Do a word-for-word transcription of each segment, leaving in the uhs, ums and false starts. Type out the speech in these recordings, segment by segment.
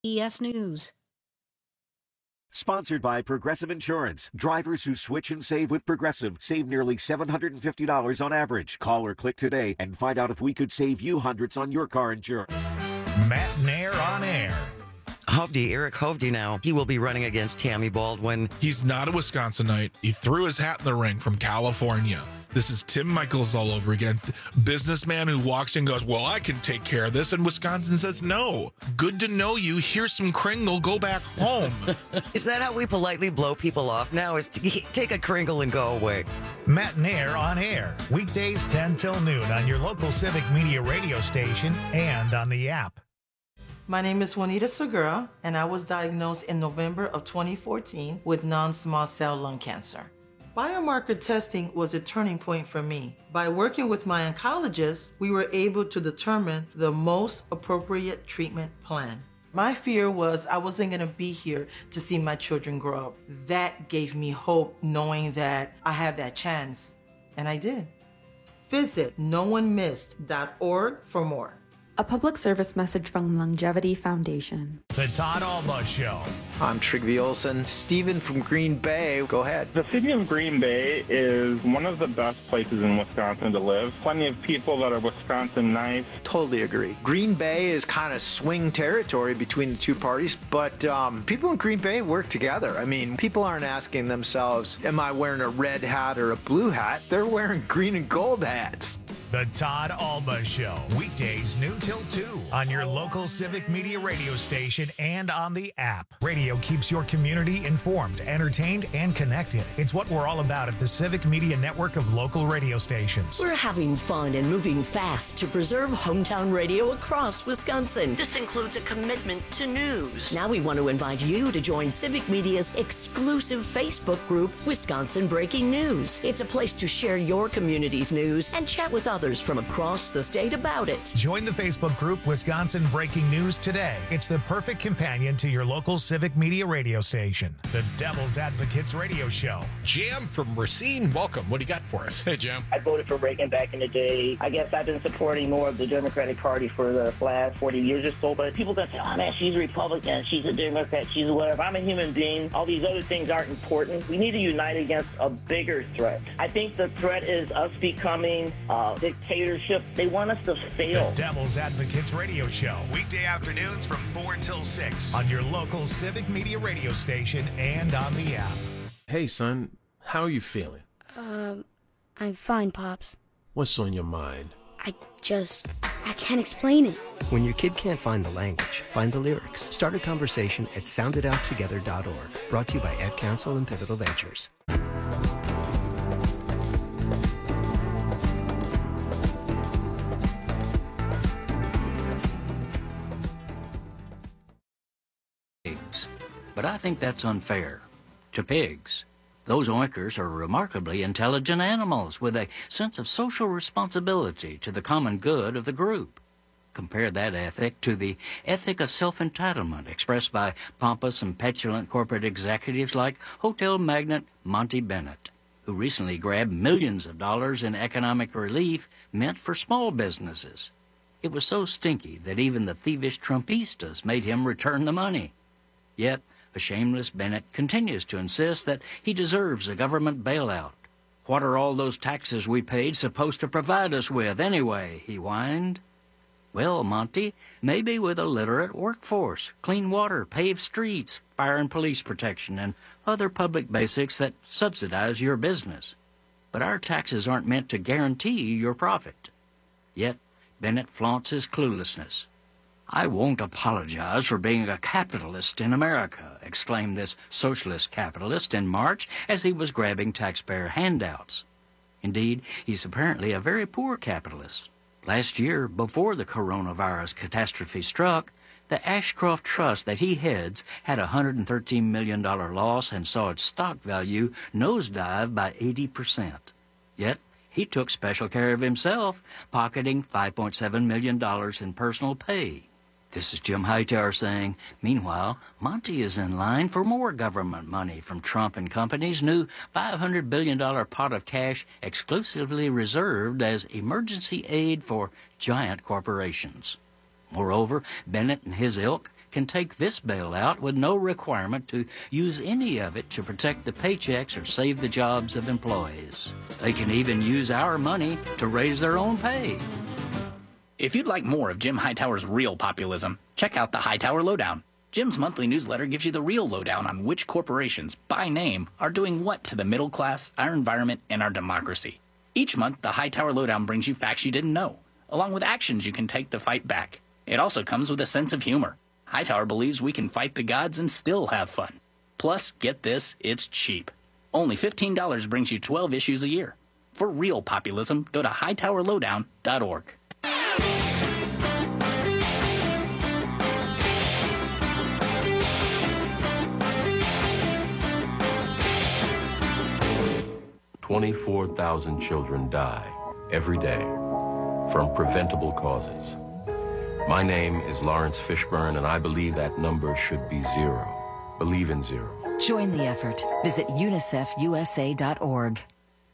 E S News. Sponsored by Progressive Insurance. Drivers who switch and save with Progressive save nearly seven hundred fifty dollars on average. Call or click today and find out if we could save you hundreds on your car insurance. Matt Nair on air. Hovde, Eric Hovde now. He will be running against Tammy Baldwin. He's not a Wisconsinite. He threw his hat in the ring from California. This is Tim Michaels all over again. Businessman who walks in and goes, well, I can take care of this. And Wisconsin says, no. Good to know you. Here's some Kringle. Go back home. Is that how we politely blow people off now? Is to take a Kringle and go away? Matt Nair on air. Weekdays ten till noon on your local Civic Media radio station and on the app. My name is Juanita Segura, and I was diagnosed in November of twenty fourteen with non-small cell lung cancer. Biomarker testing was a turning point for me. By working with my oncologist, we were able to determine the most appropriate treatment plan. My fear was I wasn't gonna be here to see my children grow up. That gave me hope, knowing that I have that chance, and I did. Visit no one missed dot org for more. A public service message from Longevity Foundation. The Todd Alba Show. I'm Trygve Olsen. Steven from Green Bay. Go ahead. The city of Green Bay is one of the best places in Wisconsin to live. Plenty of people that are Wisconsin nice. Totally agree. Green Bay is kind of swing territory between the two parties, but um, people in Green Bay work together. I mean, people aren't asking themselves, am I wearing a red hat or a blue hat? They're wearing green and gold hats. The Todd Alba Show. Weekdays noon till two on your local Civic Media radio station and on the app. Radio keeps your community informed, entertained, and connected. It's what we're all about at the Civic Media network of local radio stations. We're having fun and moving fast to preserve hometown radio across Wisconsin. This includes a commitment to news. Now we want to invite you to join Civic Media's exclusive Facebook group, Wisconsin Breaking News. It's a place to share your community's news and chat with others from across the state about it. Join the Facebook group Wisconsin Breaking News today. It's the perfect companion to your local Civic Media radio station. The Devil's Advocates radio show. Jam from Racine, welcome. What do you got for us? Hey, Jam. I voted for Reagan back in the day. I guess I've been supporting more of the Democratic Party for the last forty years or so, but people gonna say, oh man, she's a Republican, she's a Democrat, she's a whatever. I'm a human being. All these other things aren't important. We need to unite against a bigger threat. I think the threat is us becoming uh, dictatorship. They want us to fail. The Devil's Advocates radio show. Weekday afternoons from four until six on your local Civic Media radio station and on the app. Hey, son. How are you feeling? Um, I'm fine, Pops. What's on your mind? I just... I can't explain it. When your kid can't find the language, find the lyrics. Start a conversation at sound it out together dot org. Brought to you by Ed Council and Pivotal Ventures. But I think that's unfair to pigs. Those oinkers are remarkably intelligent animals with a sense of social responsibility to the common good of the group. Compare that ethic to the ethic of self-entitlement expressed by pompous and petulant corporate executives like hotel magnate Monty Bennett, who recently grabbed millions of dollars in economic relief meant for small businesses. It was so stinky that even the thievish Trumpistas made him return the money. Yet, a shameless Bennett continues to insist that he deserves a government bailout. What are all those taxes we paid supposed to provide us with anyway, he whined. Well, Monty, maybe with a literate workforce, clean water, paved streets, fire and police protection, and other public basics that subsidize your business. But our taxes aren't meant to guarantee your profit. Yet, Bennett flaunts his cluelessness. I won't apologize for being a capitalist in America, exclaimed this socialist capitalist in March as he was grabbing taxpayer handouts. Indeed, he's apparently a very poor capitalist. Last year, before the coronavirus catastrophe struck, the Ashcroft Trust that he heads had a one hundred thirteen million dollars loss and saw its stock value nosedive by eighty percent. Yet, he took special care of himself, pocketing five point seven million dollars in personal pay. This is Jim Hightower saying, meanwhile, Monty is in line for more government money from Trump and Company's new five hundred billion dollars pot of cash exclusively reserved as emergency aid for giant corporations. Moreover, Bennett and his ilk can take this bailout with no requirement to use any of it to protect the paychecks or save the jobs of employees. They can even use our money to raise their own pay. If you'd like more of Jim Hightower's real populism, check out the Hightower Lowdown. Jim's monthly newsletter gives you the real lowdown on which corporations, by name, are doing what to the middle class, our environment, and our democracy. Each month, the Hightower Lowdown brings you facts you didn't know, along with actions you can take to fight back. It also comes with a sense of humor. Hightower believes we can fight the gods and still have fun. Plus, get this, it's cheap. Only fifteen dollars brings you twelve issues a year. For real populism, go to hightower lowdown dot org. twenty-four thousand children die every day from preventable causes. My name is Lawrence Fishburne, and I believe that number should be zero. Believe in zero. Join the effort. Visit unicef u s a dot org.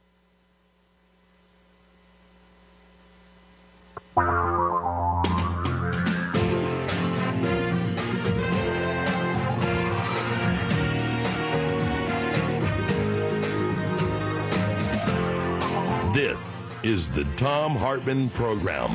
This is the Thom Hartmann Program.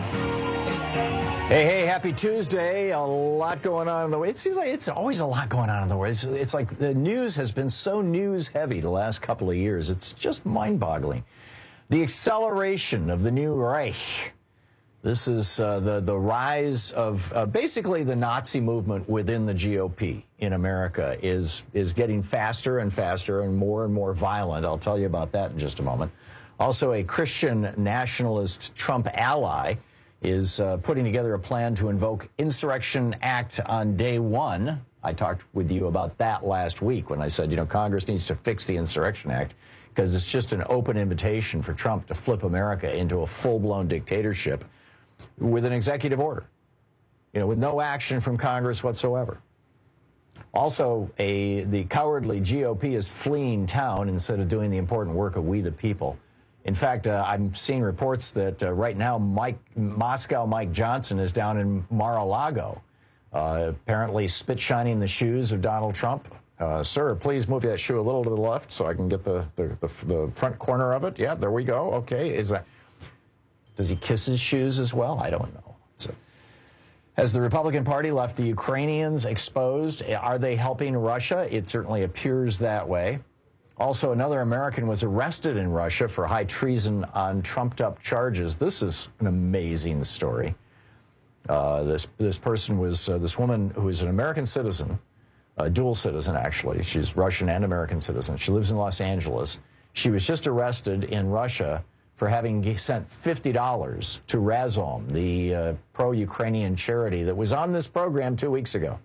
Hey, hey, happy Tuesday. A lot going on in the world. It seems like it's always a lot going on in the world. It's, it's like the news has been so news-heavy the last couple of years. It's just mind-boggling. The acceleration of the new Reich. This is uh, the, the rise of uh, basically the Nazi movement within the G O P in America is, is getting faster and faster and more and more violent. I'll tell you about that in just a moment. Also, a Christian nationalist Trump ally is uh, putting together a plan to invoke Insurrection Act on day one. I talked with you about that last week when I said, you know, Congress needs to fix the Insurrection Act because it's just an open invitation for Trump to flip America into a full-blown dictatorship with an executive order, you know, with no action from Congress whatsoever. Also, a the cowardly G O P is fleeing town instead of doing the important work of we the people. In fact, uh, I'm seeing reports that uh, right now Mike Moscow Mike Johnson is down in Mar-a-Lago, uh, apparently spit-shining the shoes of Donald Trump. Uh, sir, please move that shoe a little to the left so I can get the, the, the, the front corner of it. Yeah, there we go. Okay. Is that, does he kiss his shoes as well? I don't know. So, has the Republican Party left the Ukrainians exposed? Are they helping Russia? It certainly appears that way. Also, another American was arrested in Russia for high treason on trumped-up charges. This is an amazing story. Uh, this this person was, uh, this woman who is an American citizen, a dual citizen, actually. She's Russian and American citizen. She lives in Los Angeles. She was just arrested in Russia for having sent fifty dollars to Razom, the uh, pro-Ukrainian charity that was on this program two weeks ago.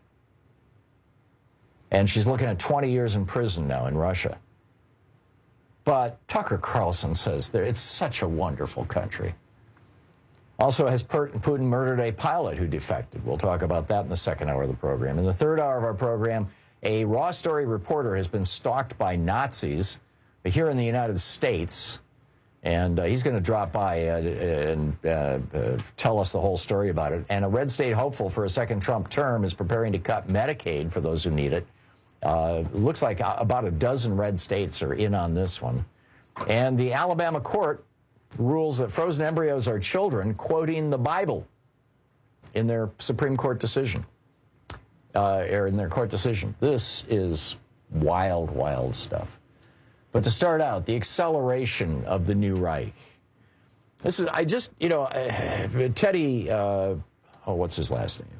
And she's looking at twenty years in prison now in Russia. But Tucker Carlson says there it's such a wonderful country. Also, has Putin murdered a pilot who defected? We'll talk about that in the second hour of the program. In the third hour of our program, a Raw Story reporter has been stalked by Nazis here in the United States. And uh, he's going to drop by uh, and uh, uh, tell us the whole story about it. And a red state hopeful for a second Trump term is preparing to cut Medicaid for those who need it. Uh, looks like about a dozen red states are in on this one. And the Alabama court rules that frozen embryos are children, quoting the Bible in their Supreme Court decision, uh, or in their court decision. This is wild, wild stuff. But to start out, the acceleration of the new Reich. This is, I just, you know, uh, Teddy, uh, oh, what's his last name?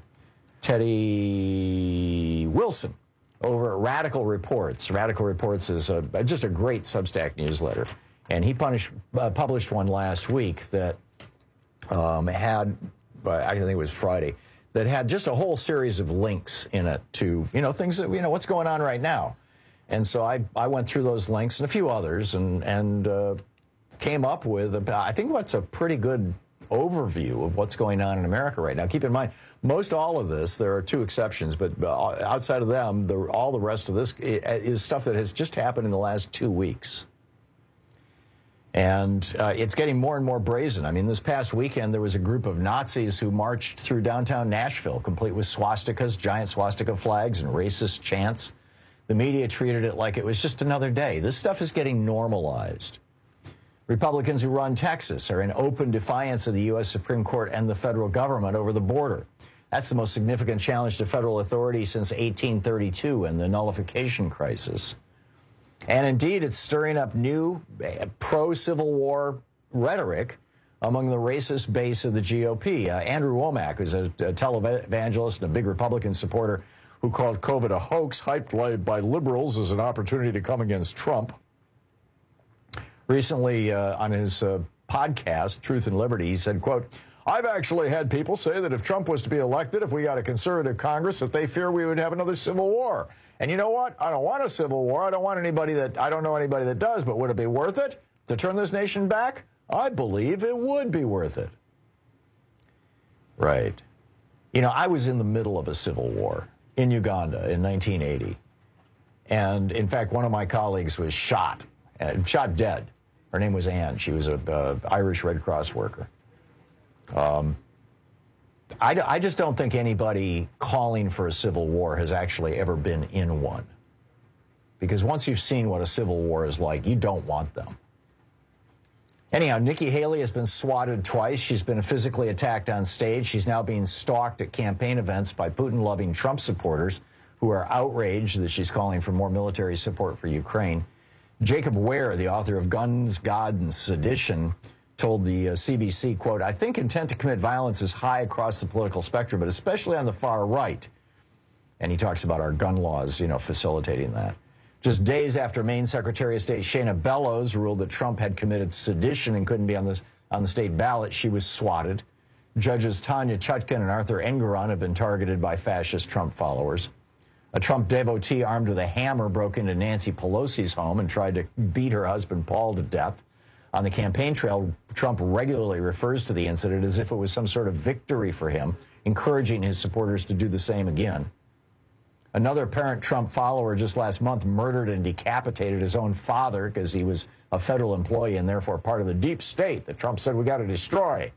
Teddy Wilson over at Radical Reports. Radical Reports is a, just a great Substack newsletter. And he punished, uh, published one last week that um, had, uh, I think it was Friday, that had just a whole series of links in it to, you know, things that, you know, what's going on right now. And so I, I went through those links and a few others and, and uh, came up with, about, I think what's a pretty good overview of what's going on in America right now. Keep in mind, most all of this, there are two exceptions, but uh, outside of them, the, all the rest of this is stuff that has just happened in the last two weeks. And uh, it's getting more and more brazen. I mean, this past weekend, there was a group of Nazis who marched through downtown Nashville, complete with swastikas, giant swastika flags, and racist chants. The media treated it like it was just another day. This stuff is getting normalized. Republicans who run Texas are in open defiance of the U S Supreme Court and the federal government over the border. That's the most significant challenge to federal authority since eighteen thirty-two and the nullification crisis. And indeed, it's stirring up new pro-Civil War rhetoric among the racist base of the G O P. Uh, Andrew Womack, who's a, a televangelist and a big Republican supporter who called COVID a hoax hyped by, by liberals as an opportunity to come against Trump. Recently, uh, on his uh, podcast, Truth and Liberty, he said, quote, I've actually had people say that if Trump was to be elected, if we got a conservative Congress, that they fear we would have another civil war. And you know what? I don't want a civil war. I don't want anybody that, I don't know anybody that does, but would it be worth it to turn this nation back? I believe it would be worth it. Right. You know, I was in the middle of a civil war in Uganda in nineteen eighty. And in fact, one of my colleagues was shot, uh, shot dead. Her name was Anne. She was an uh, Irish Red Cross worker. Um, I, I just don't think anybody calling for a civil war has actually ever been in one. Because once you've seen what a civil war is like, you don't want them. Anyhow, Nikki Haley has been swatted twice. She's been physically attacked on stage. She's now being stalked at campaign events by Putin-loving Trump supporters who are outraged that she's calling for more military support for Ukraine. Jacob Ware, the author of Guns, God, and Sedition, told the uh, C B C, quote, I think intent to commit violence is high across the political spectrum, but especially on the far right. And he talks about our gun laws, you know, facilitating that. Just days after Maine Secretary of State Shayna Bellows ruled that Trump had committed sedition and couldn't be on, this, on the state ballot, she was swatted. Judges Tanya Chutkan and Arthur Engoron have been targeted by fascist Trump followers. A Trump devotee armed with a hammer broke into Nancy Pelosi's home and tried to beat her husband Paul to death. On the campaign trail, Trump regularly refers to the incident as if it was some sort of victory for him, encouraging his supporters to do the same again. Another apparent Trump follower just last month murdered and decapitated his own father because he was a federal employee and therefore part of the deep state that Trump said we got to destroy.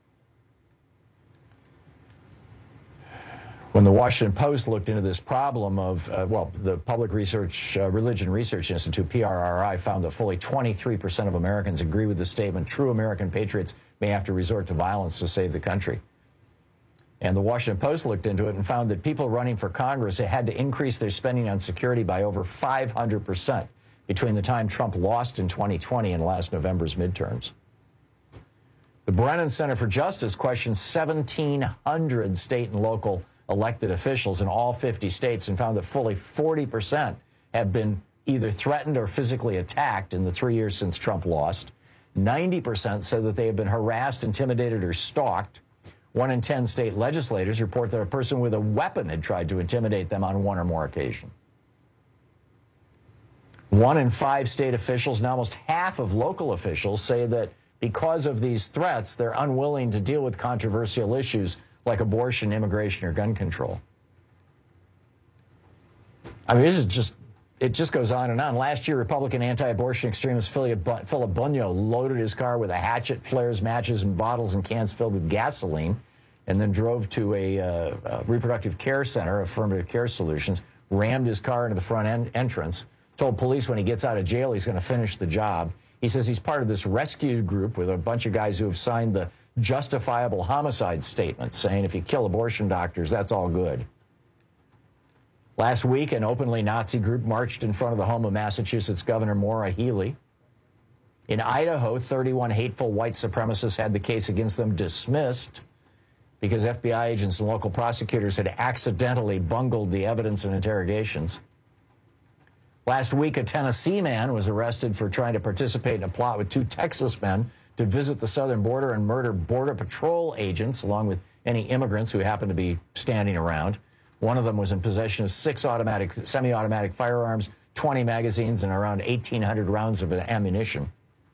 When the Washington Post looked into this problem of, uh, well, the Public Research, uh, Religion Research Institute, P R R I, found that fully twenty-three percent of Americans agree with the statement, true American patriots may have to resort to violence to save the country. And the Washington Post looked into it and found that people running for Congress had to increase their spending on security by over five hundred percent between the time Trump lost in twenty twenty and last November's midterms. The Brennan Center for Justice questioned seventeen hundred state and local elected officials in all fifty states and found that fully forty percent have been either threatened or physically attacked in the three years since Trump lost. ninety percent said that they have been harassed, intimidated, or stalked. One in ten state legislators report that a person with a weapon had tried to intimidate them on one or more occasions. One in five state officials and almost half of local officials say that because of these threats, they're unwilling to deal with controversial issues like abortion, immigration, or gun control. I mean, this is just, it just goes on and on. Last year, Republican anti-abortion extremist Philip Bunyo loaded his car with a hatchet, flares, matches, and bottles and cans filled with gasoline, and then drove to a, uh, a reproductive care center, Affirmative Care Solutions, rammed his car into the front en- entrance, told police when he gets out of jail he's going to finish the job. He says he's part of this rescue group with a bunch of guys who have signed the justifiable homicide statement, saying if you kill abortion doctors, that's all good. Last week, an openly Nazi group marched in front of the home of Massachusetts Governor Maura Healey. In Idaho, thirty-one hateful white supremacists had the case against them dismissed because F B I agents and local prosecutors had accidentally bungled the evidence and interrogations. Last week, a Tennessee man was arrested for trying to participate in a plot with two Texas men to visit the southern border and murder Border Patrol agents, along with any immigrants who happened to be standing around. One of them was in possession of six automatic, semi-automatic firearms, twenty magazines, and around eighteen hundred rounds of ammunition.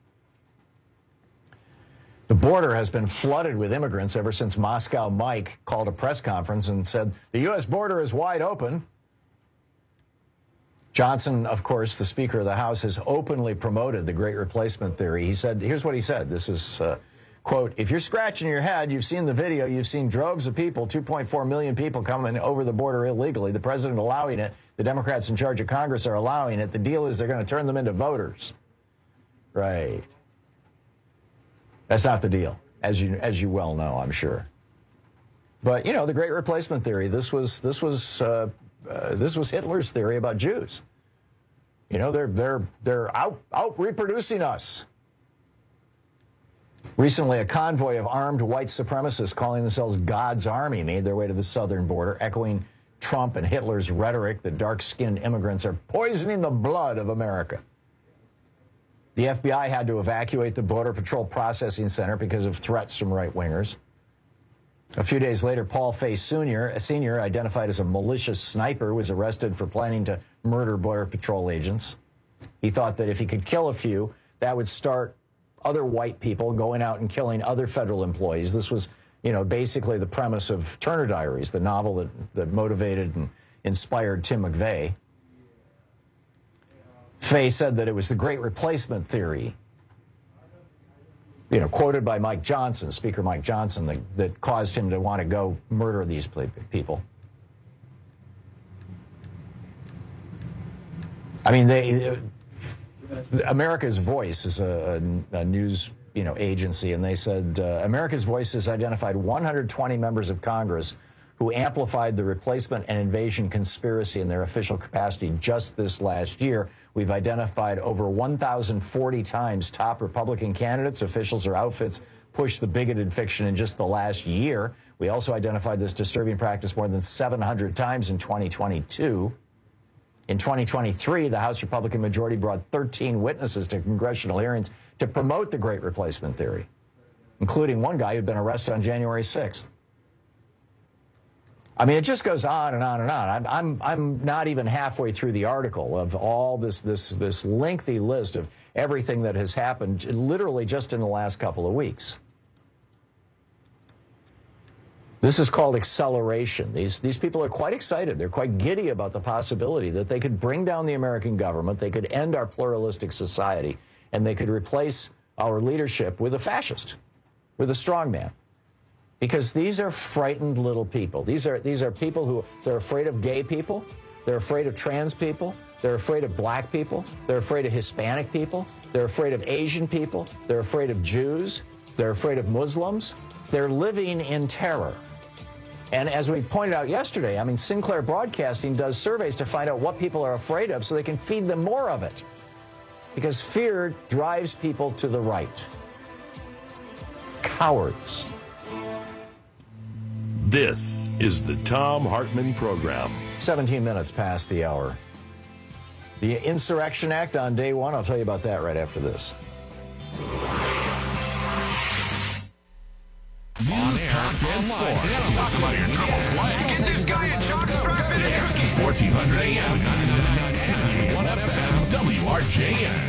The border has been flooded with immigrants ever since Moscow Mike called a press conference and said, the U S border is wide open. Johnson, of course, the Speaker of the House, has openly promoted the Great Replacement theory. He said, here's what he said. This is, uh, quote, if you're scratching your head, you've seen the video, you've seen droves of people, two point four million people coming over the border illegally, the president allowing it, the Democrats in charge of Congress are allowing it. The deal is they're going to turn them into voters. Right. That's not the deal, as you as you well know, I'm sure. But, you know, the Great Replacement theory, this was, this was, uh, Uh, this was Hitler's theory about Jews. You know, they're they're they're out out reproducing us. Recently, a convoy of armed white supremacists calling themselves God's Army made their way to the southern border, echoing Trump and Hitler's rhetoric that dark-skinned immigrants are poisoning the blood of America. The F B I had to evacuate the Border Patrol Processing Center because of threats from right-wingers. A few days later, Paul Fay Senior, a senior identified as a malicious sniper, was arrested for planning to murder Border Patrol agents. He thought that if he could kill a few, that would start other white people going out and killing other federal employees. This was, you know, basically the premise of Turner Diaries, the novel that, that motivated and inspired Tim McVeigh. Fay said that it was the Great Replacement theory, you know, quoted by Mike Johnson, Speaker Mike Johnson, that, that caused him to want to go murder these people. I mean, they, uh, America's Voice is a, a, a news, you know, agency, and they said uh, America's Voice has identified one hundred twenty members of Congress who amplified the replacement and invasion conspiracy in their official capacity just this last year. We've identified over one thousand forty times top Republican candidates, officials, or outfits pushed the bigoted fiction in just the last year. We also identified this disturbing practice more than seven hundred times in twenty twenty-two. In twenty twenty-three, the House Republican majority brought thirteen witnesses to congressional hearings to promote the Great Replacement theory, including one guy who'd been arrested on January sixth. I mean, it just goes on and on and on. I'm, I'm, I'm not even halfway through the article of all this, this, this lengthy list of everything that has happened literally just in the last couple of weeks. This is called acceleration. These, these people are quite excited. They're quite giddy about the possibility that they could bring down the American government, they could end our pluralistic society, and they could replace our leadership with a fascist, with a strongman. Because these are frightened little people. These are, these are people who, they're afraid of gay people, they're afraid of trans people, they're afraid of black people, they're afraid of Hispanic people, they're afraid of Asian people, they're afraid of Jews, they're afraid of Muslims. They're living in terror. And as we pointed out yesterday, I mean, Sinclair Broadcasting does surveys to find out what people are afraid of so they can feed them more of it. Because fear drives people to the right. Cowards. This is the Thom Hartmann Program. seventeen minutes past the hour. The Insurrection Act on day one. I'll tell you about that right after this. On air, and sports. Talk about your triple play. Get this guy a jockstrap. fourteen hundred A M, ninety-one F M, W R J N.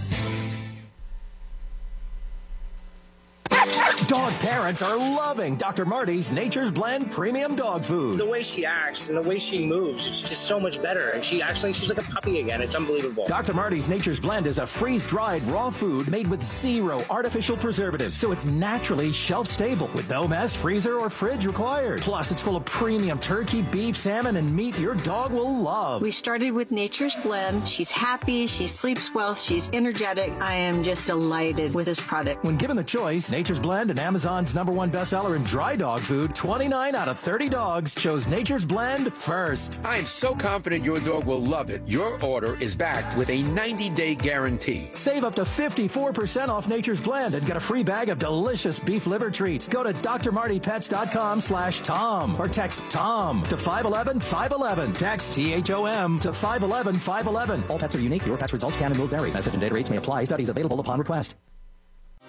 Dog parents are loving Doctor Marty's Nature's Blend Premium Dog Food. The way she acts and the way she moves, it's just so much better. And she actually, she's like a puppy again. It's unbelievable. Doctor Marty's Nature's Blend is a freeze-dried raw food made with zero artificial preservatives, so it's naturally shelf-stable with no mess, freezer, or fridge required. Plus, it's full of premium turkey, beef, salmon, and meat your dog will love. We started with Nature's Blend. She's happy, she sleeps well, she's energetic. I am just delighted with this product. When given the choice, Nature's Blend and Amazon's number one bestseller in dry dog food, twenty-nine out of thirty dogs chose Nature's Blend first. I am so confident your dog will love it. Your order is backed with a ninety-day guarantee. Save up to fifty-four percent off Nature's Blend and get a free bag of delicious beef liver treats. Go to drmartypets.com slash Tom or text Tom to five one one, five one one. Text T H O M to five one one, five one one. All pets are unique. Your pet's results can and will vary. Message and data rates may apply. Studies available upon request.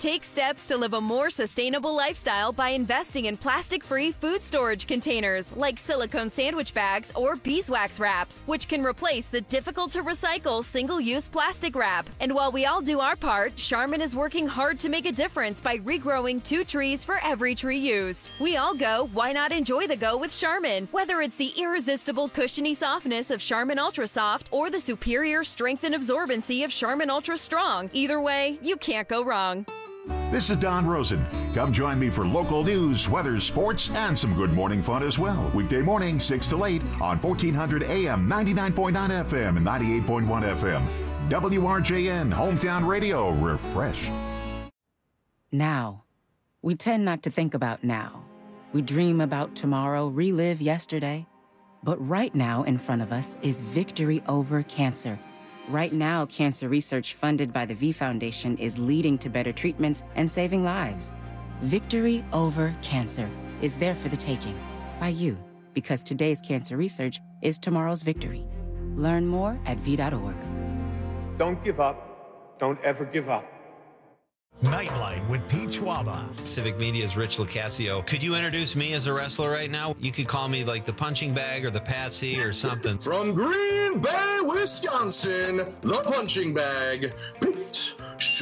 Take steps to live a more sustainable lifestyle by investing in plastic-free food storage containers like silicone sandwich bags or beeswax wraps, which can replace the difficult-to-recycle single-use plastic wrap. And while we all do our part, Charmin is working hard to make a difference by regrowing two trees for every tree used. We all go, why not enjoy the go with Charmin? Whether it's the irresistible cushiony softness of Charmin Ultra Soft or the superior strength and absorbency of Charmin Ultra Strong, either way, you can't go wrong. This is Don Rosen. Come join me for local news, weather, sports, and some good morning fun as well. Weekday morning, six to eight on fourteen hundred A M, ninety-nine point nine F M, and ninety-eight point one F M. W R J N, Hometown Radio, refresh. Now. We tend not to think about now. We dream about tomorrow, relive yesterday. But right now in front of us is victory over cancer. Right now, cancer research funded by the V Foundation is leading to better treatments and saving lives. Victory over cancer is there for the taking by you, because today's cancer research is tomorrow's victory. Learn more at v dot org. Don't give up. Don't ever give up. Nightlight with Pete Schwaba. Civic Media's Rich Locascio. Could you introduce me as a wrestler right now? You could call me like the punching bag or the patsy or something. From Green Bay, Wisconsin, the punching bag, Pete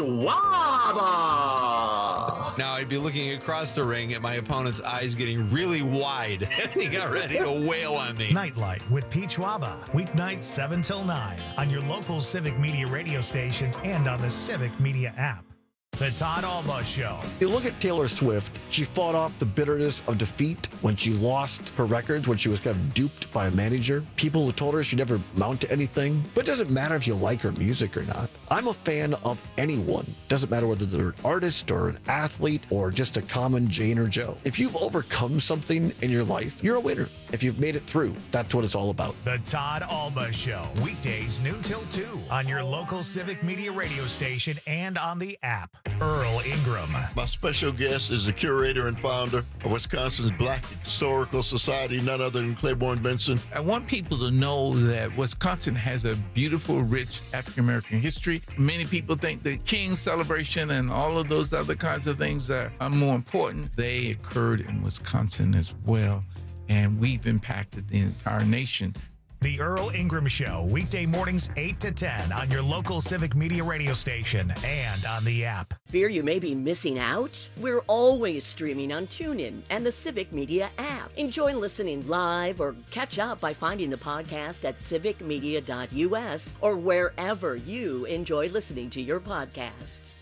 Schwaba. Now I'd be looking across the ring at my opponent's eyes getting really wide as he got ready to wail on me. Nightlight with Pete Schwaba. Weeknights seven till nine on your local Civic Media radio station and on the Civic Media app. The Todd Alba Show. You look at Taylor Swift, she fought off the bitterness of defeat when she lost her records, when she was kind of duped by a manager. People who told her she'd never amount to anything. But it doesn't matter if you like her music or not. I'm a fan of anyone. Doesn't matter whether they're an artist or an athlete or just a common Jane or Joe. If you've overcome something in your life, you're a winner. If you've made it through, that's what it's all about. The Todd Alba Show. Weekdays noon till two on your local Civic Media radio station and on the app. Earl Ingram. My special guest is the curator and founder of Wisconsin's Black Historical Society, none other than Claiborne Benson. I want people to know that Wisconsin has a beautiful, rich African-American history. Many people think the King celebration and all of those other kinds of things are, are more important. They occurred in Wisconsin as well, and we've impacted the entire nation. The Earl Ingram Show, weekday mornings eight to ten on your local Civic Media radio station and on the app. Fear you may be missing out? We're always streaming on TuneIn and the Civic Media app. Enjoy listening live or catch up by finding the podcast at civic media dot u s or wherever you enjoy listening to your podcasts.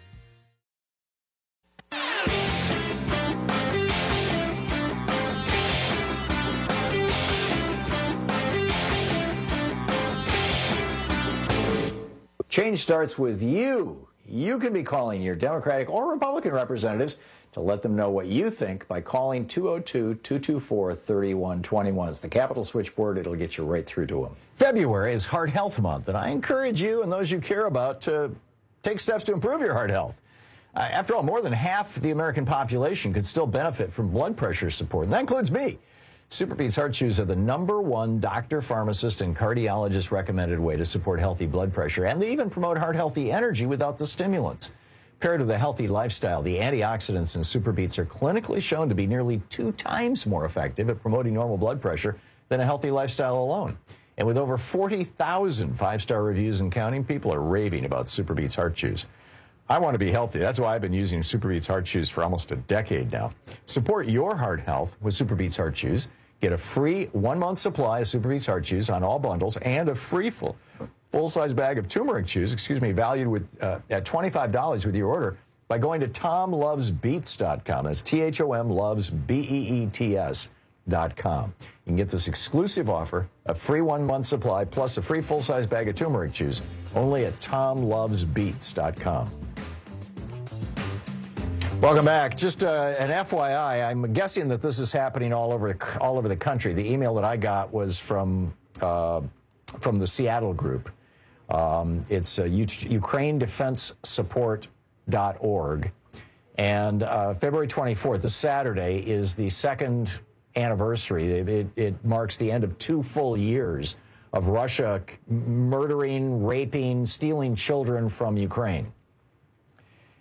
Change starts with you. You can be calling your Democratic or Republican representatives to let them know what you think by calling two oh two, two two four, three one two one. It's the Capitol switchboard. It'll get you right through to them. February is Heart Health Month, and I encourage you and those you care about to take steps to improve your heart health. Uh, after all, more than half the American population could still benefit from blood pressure support, and that includes me. SuperBeets Heart Chews are the number one doctor, pharmacist, and cardiologist recommended way to support healthy blood pressure, and they even promote heart-healthy energy without the stimulants. Paired with a healthy lifestyle, the antioxidants in SuperBeets are clinically shown to be nearly two times more effective at promoting normal blood pressure than a healthy lifestyle alone. And with over forty thousand five-star reviews and counting, people are raving about SuperBeets Heart Chews. I want to be healthy. That's why I've been using SuperBeets Heart Chews for almost a decade now. Support your heart health with SuperBeets Heart Chews. Get a free one-month supply of SuperBeets Heart Chews on all bundles and a free full, full-size bag of turmeric chews, excuse me, valued with uh, at twenty-five dollars with your order by going to tom loves beets dot com. That's T H O M loves B E E T S dot com. You can get this exclusive offer, a free one-month supply, plus a free full-size bag of turmeric chews, only at tom loves beets dot com. Welcome back. Just uh, an F Y I, I'm guessing that this is happening all over all over the country. The email that I got was from uh, from the Seattle group. Um, it's uh, Ukraine Defense Support dot org. And uh, February twenty-fourth, this Saturday, is the second anniversary. It, it, it marks the end of two full years of Russia murdering, raping, stealing children from Ukraine.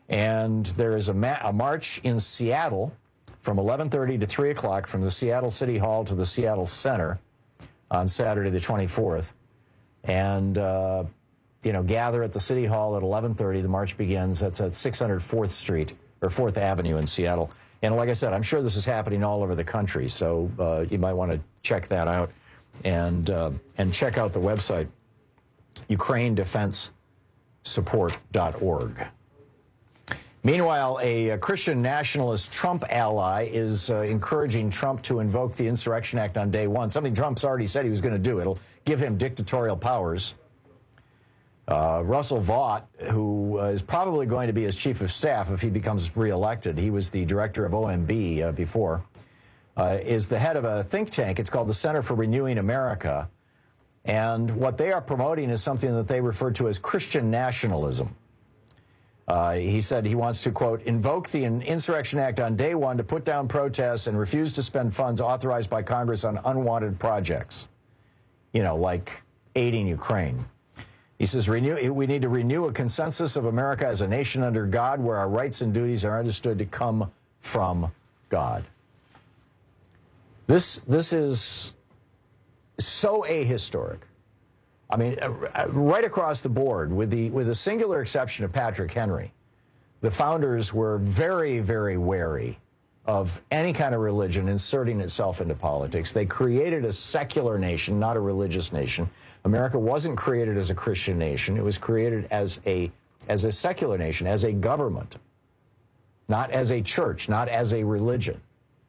And there is a, ma- a march in Seattle from eleven thirty to three o'clock from the Seattle City Hall to the Seattle Center on Saturday the twenty-fourth. And, uh, you know, gather at the City Hall at eleven thirty. The march begins. That's at six hundred fourth Street, or fourth Avenue in Seattle. And like I said, I'm sure this is happening all over the country, so uh, you might want to check that out. And, uh, and check out the website, Ukraine Defense Support dot org. Meanwhile, a, a Christian nationalist Trump ally is uh, encouraging Trump to invoke the Insurrection Act on day one, something Trump's already said he was going to do. It'll give him dictatorial powers. Uh, Russell Vought, who uh, is probably going to be his chief of staff if he becomes reelected, he was the director of O M B uh, before, uh, is the head of a think tank. It's called the Center for Renewing America. And what they are promoting is something that they refer to as Christian nationalism. Uh, he said he wants to, quote, invoke the Insurrection Act on day one to put down protests and refuse to spend funds authorized by Congress on unwanted projects, you know, like aiding Ukraine. He says renew, we need to renew a consensus of America as a nation under God where our rights and duties are understood to come from God. This, this is so ahistoric. I mean, right across the board, with the with the singular exception of Patrick Henry, the founders were very, very wary of any kind of religion inserting itself into politics. They created a secular nation, not a religious nation. America wasn't created as a Christian nation. It was created as a as a secular nation, as a government, not as a church, not as a religion.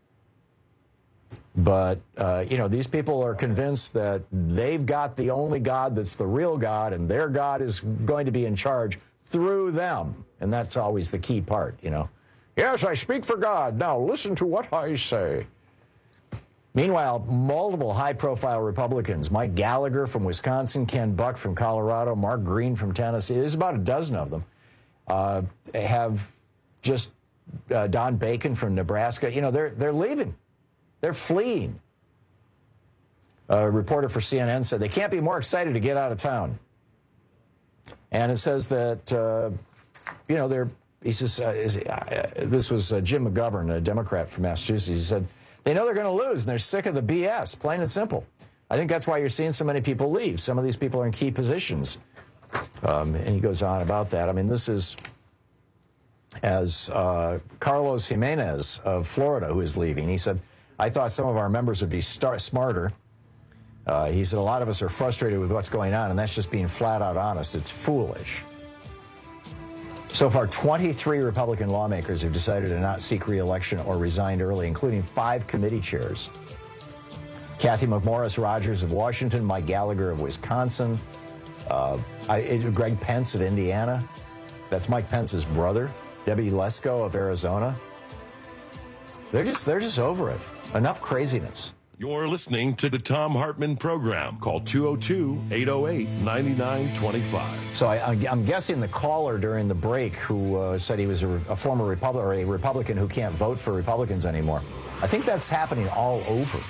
But, uh, you know, these people are convinced that they've got the only God that's the real God, and their God is going to be in charge through them. And that's always the key part, you know. Yes, I speak for God. Now listen to what I say. Meanwhile, multiple high-profile Republicans, Mike Gallagher from Wisconsin, Ken Buck from Colorado, Mark Green from Tennessee, there's about a dozen of them, uh, have just uh, Don Bacon from Nebraska. You know, they're they're leaving. They're fleeing. A reporter for C N N said they can't be more excited to get out of town. And it says that, uh, you know, they're, he says, uh, is, uh, this was uh, Jim McGovern, a Democrat from Massachusetts. He said, they know they're going to lose and they're sick of the B S, plain and simple. I think that's why you're seeing so many people leave. Some of these people are in key positions. Um, and he goes on about that. I mean, this is as uh, Carlos Jimenez of Florida, who is leaving. He said, I thought some of our members would be star- smarter. Uh, he said, a lot of us are frustrated with what's going on, and that's just being flat out honest. It's foolish. So far, twenty-three Republican lawmakers have decided to not seek re-election or resigned early, including five committee chairs. Kathy McMorris Rogers of Washington, Mike Gallagher of Wisconsin, uh, I, Greg Pence of Indiana. That's Mike Pence's brother. Debbie Lesko of Arizona. They're just, they're just over it. Enough craziness. You're listening to the Thom Hartmann Program. Call two oh two, eight oh eight, nine nine two five. So I, I'm guessing the caller during the break who uh, said he was a, a former Republican or a Republican who can't vote for Republicans anymore. I think that's happening all over.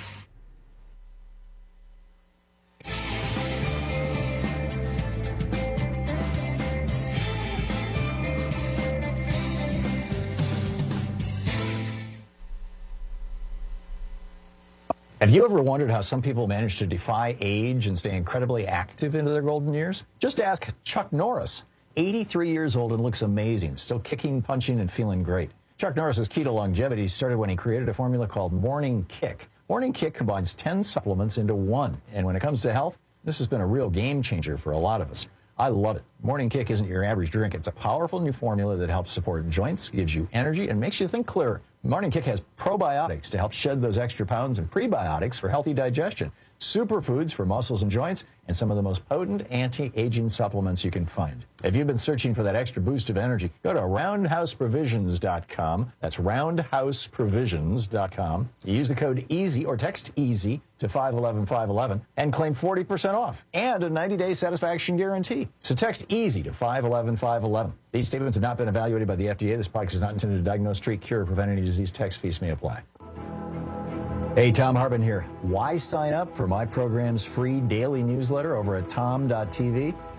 Have you ever wondered how some people manage to defy age and stay incredibly active into their golden years? Just ask Chuck Norris, eighty-three years old and looks amazing, still kicking, punching, and feeling great. Chuck Norris's keto longevity started when he created a formula called Morning Kick. Morning Kick combines ten supplements into one, and when it comes to health, this has been a real game changer for a lot of us. I love it. Morning Kick isn't your average drink. It's a powerful new formula that helps support joints, gives you energy, and makes you think clearer. Morning Kick has probiotics to help shed those extra pounds and prebiotics for healthy digestion, superfoods for muscles and joints, and some of the most potent anti-aging supplements you can find. If you've been searching for that extra boost of energy, go to roundhouse provisions dot com. That's roundhouse provisions dot com. You use the code EASY or text EASY to five one one five one one and claim forty percent off and a ninety-day satisfaction guarantee. So text EASY to five one one five one one. These statements have not been evaluated by the F D A. This product is not intended to diagnose, treat, cure, or prevent any disease. Tax fees may apply. Hey, Thom Hartmann here. Why sign up for my program's free daily newsletter over at tom dot t v?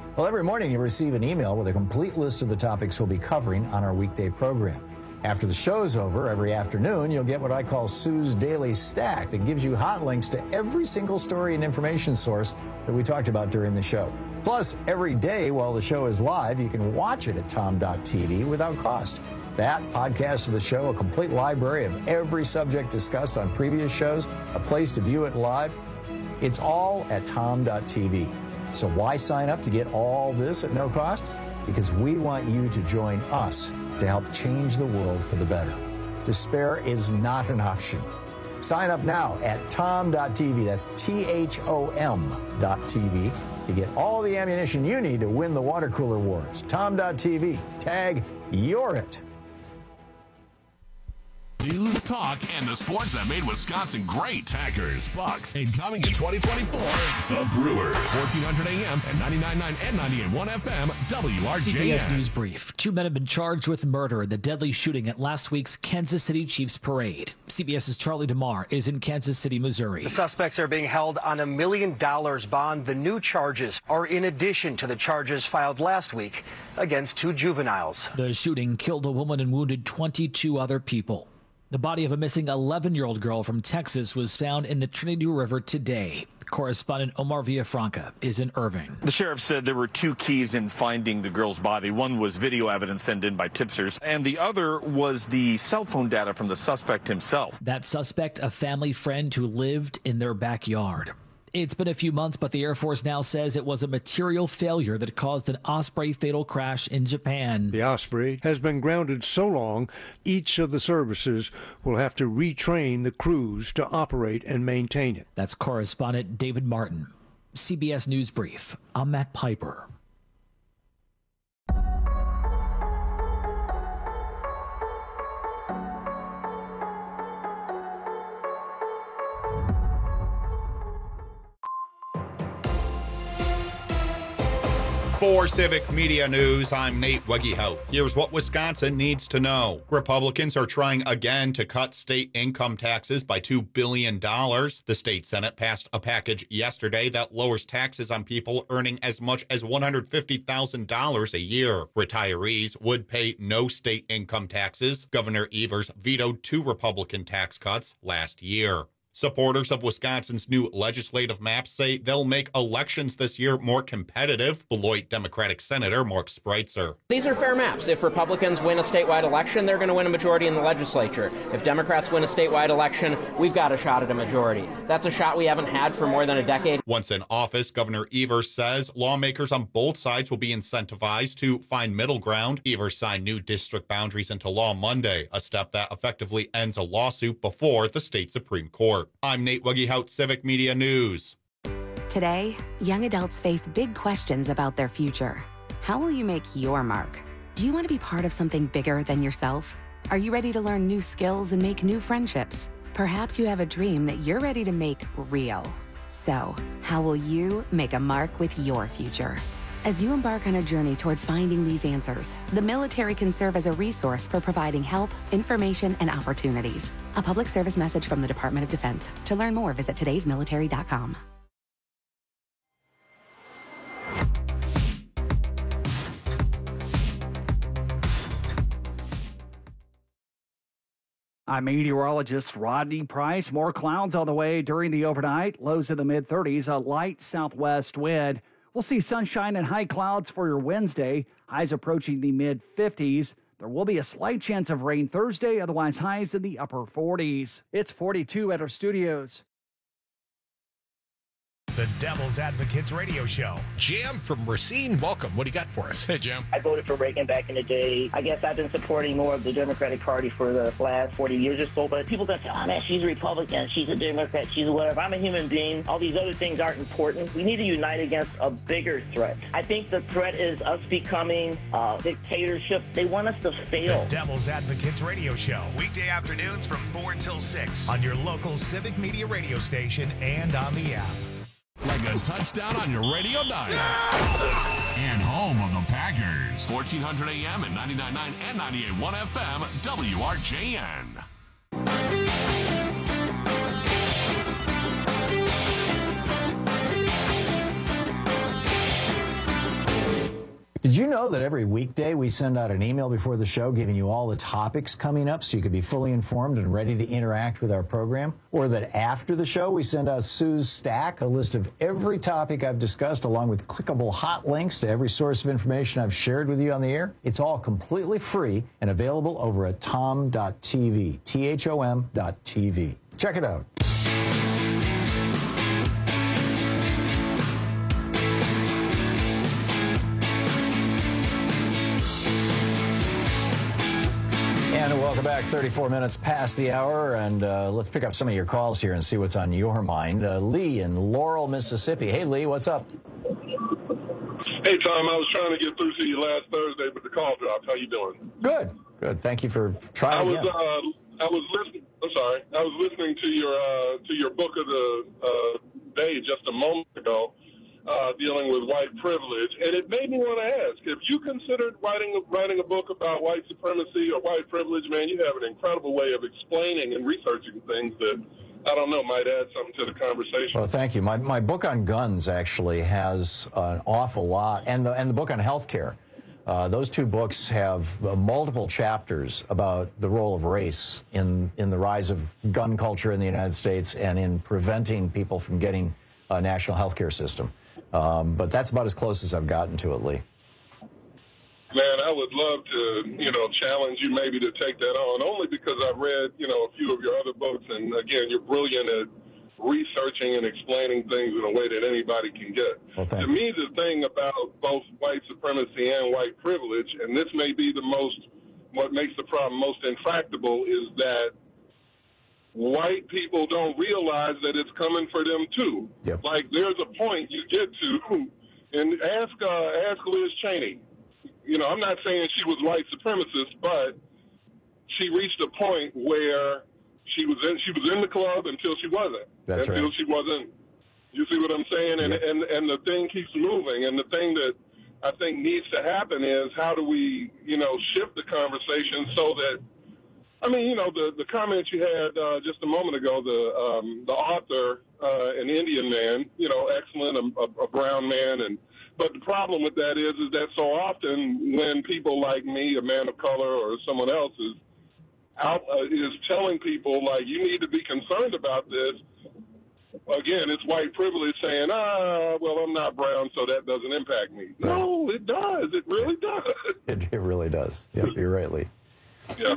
Well, every morning you receive an email with a complete list of the topics we'll be covering on our weekday program. After the show's over, every afternoon, you'll get what I call Sue's Daily Stack that gives you hot links to every single story and information source that we talked about during the show. Plus, every day while the show is live, you can watch it at tom dot t v without cost. That, podcast of the show, a complete library of every subject discussed on previous shows, a place to view it live. It's all at tom dot t v. So why sign up to get all this at no cost? Because we want you to join us to help change the world for the better. Despair is not an option. Sign up now at tom dot t v. That's T H O M dot T V to get all the ammunition you need to win the water cooler wars. tom dot t v. Tag You're It. News, talk, and the sports that made Wisconsin great. Packers, Bucks, and coming in twenty twenty-four, the Brewers. fourteen hundred A M and ninety-nine point nine and ninety-eight point one F M, W R J N. C B S News Brief. Two men have been charged with murder in the deadly shooting at last week's Kansas City Chiefs parade. CBS's Charlie DeMar is in Kansas City, Missouri. The suspects are being held on a million dollars bond. The new charges are in addition to the charges filed last week against two juveniles. The shooting killed a woman and wounded twenty-two other people. The body of a missing eleven-year-old girl from Texas was found in the Trinity River today. Correspondent Omar Villafranca is in Irving. The sheriff said there were two keys in finding the girl's body. One was video evidence sent in by tipsters, and the other was the cell phone data from the suspect himself. That suspect, a family friend who lived in their backyard. It's been a few months, but the Air Force now says it was a material failure that caused an Osprey fatal crash in Japan. The Osprey has been grounded so long, each of the services will have to retrain the crews to operate and maintain it. That's correspondent David Martin. C B S News Brief. I'm Matt Piper. For Civic Media News, I'm Nate Wegehout. Here's what Wisconsin needs to know. Republicans are trying again to cut state income taxes by two billion dollars. The state Senate passed a package yesterday that lowers taxes on people earning as much as one hundred fifty thousand dollars a year. Retirees would pay no state income taxes. Governor Evers vetoed two Republican tax cuts last year. Supporters of Wisconsin's new legislative maps say they'll make elections this year more competitive. Beloit Democratic Senator Mark Spreitzer. These are fair maps. If Republicans win a statewide election, they're going to win a majority in the legislature. If Democrats win a statewide election, we've got a shot at a majority. That's a shot we haven't had for more than a decade. Once in office, Governor Evers says lawmakers on both sides will be incentivized to find middle ground. Evers signed new district boundaries into law Monday, a step that effectively ends a lawsuit before the state Supreme Court. I'm Nate Wegehout, Civic Media News. Today, young adults face big questions about their future. How will you make your mark? Do you want to be part of something bigger than yourself? Are you ready to learn new skills and make new friendships? Perhaps you have a dream that you're ready to make real. So, how will you make a mark with your future? As you embark on a journey toward finding these answers, the military can serve as a resource for providing help, information, and opportunities. A public service message from the Department of Defense. To learn more, visit todays military dot com. I'm meteorologist Rodney Price. More clouds on the way during the overnight. Lows in the mid thirties, a light southwest wind. We'll see sunshine and high clouds for your Wednesday. Highs approaching the mid fifties. There will be a slight chance of rain Thursday, otherwise highs in the upper forties. It's forty-two at our studios. The Devil's Advocates Radio Show. Jim from Racine, welcome. What do you got for us? Hey, Jim. I voted for Reagan back in the day. I guess I've been supporting more of the Democratic Party for the last forty years or so, but people that say, oh, man, she's a Republican, she's a Democrat, she's a whatever. I'm a human being. All these other things aren't important. We need to unite against a bigger threat. I think the threat is us becoming a dictatorship. They want us to fail. The Devil's Advocates Radio Show. Weekday afternoons from four until six on your local Civic Media radio station and on the app. Like a touchdown on your radio dial. And home of the Packers. fourteen hundred A M and ninety-nine point nine and ninety-eight point one F M, W R J N. you know that every weekday we send out an email before the show giving you all the topics coming up so you can be fully informed and ready to interact with our program? Or that after the show we send out Sue's Stack, a list of every topic I've discussed along with clickable hot links to every source of information I've shared with you on the air? It's all completely free and available over at tom dot t v, T H O M dot T V. Check it out. And welcome back. thirty-four minutes past the hour, and uh, let's pick up some of your calls here and see what's on your mind. Uh, Lee in Laurel, Mississippi. Hey, Lee, what's up? Hey, Tom, I was trying to get through to you last Thursday, but the call dropped. How you doing? Good. Good. Thank you for trying I was, again. uh, I was listening. I'm sorry. I was listening to your uh, to your book of the uh, day just a moment ago, uh, dealing with white privilege, and it made me want to ask: if you considered writing writing a book about white supremacy or white privilege, man, you have an incredible way of explaining and researching things that, I don't know, might add something to the conversation. Well, thank you. My my book on guns actually has an awful lot, and the and the book on healthcare. Uh, those two books have uh, multiple chapters about the role of race in in the rise of gun culture in the United States and in preventing people from getting a national health care system. Um, but that's about as close as I've gotten to it, Lee. Man, I would love to, you know, challenge you maybe to take that on, only because I've read, you know, a few of your other books, and again, you're brilliant at researching and explaining things in a way that anybody can get. Well, to me, the thing about both white supremacy and white privilege, and this may be the most, what makes the problem most intractable, is that white people don't realize that it's coming for them too. Yep. Like, there's a point you get to, and ask uh, ask Liz Cheney. You know, I'm not saying she was white supremacist, but she reached a point where she was in she was in the club until she wasn't. That's until right. she wasn't. You see what I'm saying? And, Yep. and and the thing keeps moving. And the thing that I think needs to happen is, how do we, you know, shift the conversation so that, I mean, you know, the, the comments you had uh, just a moment ago, the um, the author, uh, an Indian man, you know, excellent, a, a, a brown man, and but the problem with that is, is that so often when people like me, a man of color, or someone else is out, uh, is telling people, like, you need to be concerned about this, again, it's white privilege saying, ah, well, I'm not brown, so that doesn't impact me. No, it does. It really does. It, it really does. Yep, you're right, Lee. Yeah.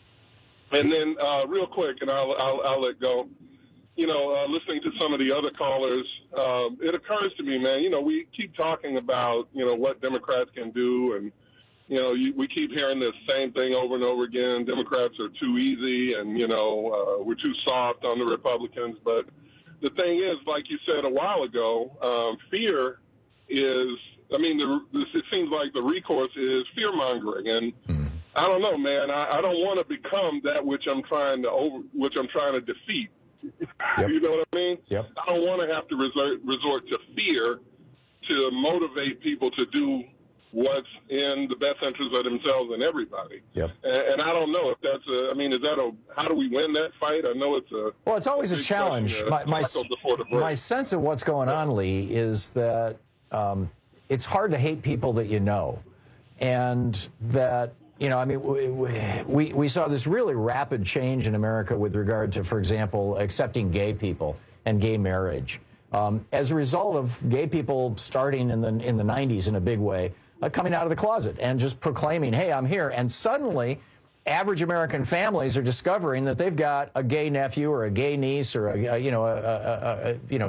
And then, uh, real quick, and I'll, I'll, I'll let go. You know, uh, listening to some of the other callers, um, it occurs to me, man, you know, we keep talking about, you know, what Democrats can do, and, you know, you, we keep hearing the same thing over and over again. Democrats are too easy, and, you know, uh, we're too soft on the Republicans. But the thing is, like you said a while ago, um, fear is, I mean, the, it seems like the recourse is fear-mongering, and mm. I don't know, man, I, I don't want to become that which I'm trying to over, which I'm trying to defeat. Yep. You know what I mean? Yep. I don't want to have to resort, resort to fear to motivate people to do what's in the best interest of themselves and everybody. Yep. And, and I don't know if that's a, I mean, is that a, how do we win that fight? I know it's a... Well, it's always a challenge. Question, uh, my, my, my sense of what's going on, Lee, is that um, it's hard to hate people that you know. And that, you know, I mean, we, we saw this really rapid change in America with regard to, for example, accepting gay people and gay marriage. Um, as a result of gay people starting in the in the nineties in a big way, uh, coming out of the closet and just proclaiming, hey, I'm here. And suddenly, average American families are discovering that they've got a gay nephew or a gay niece or, a, a you know, a, a, a, you know,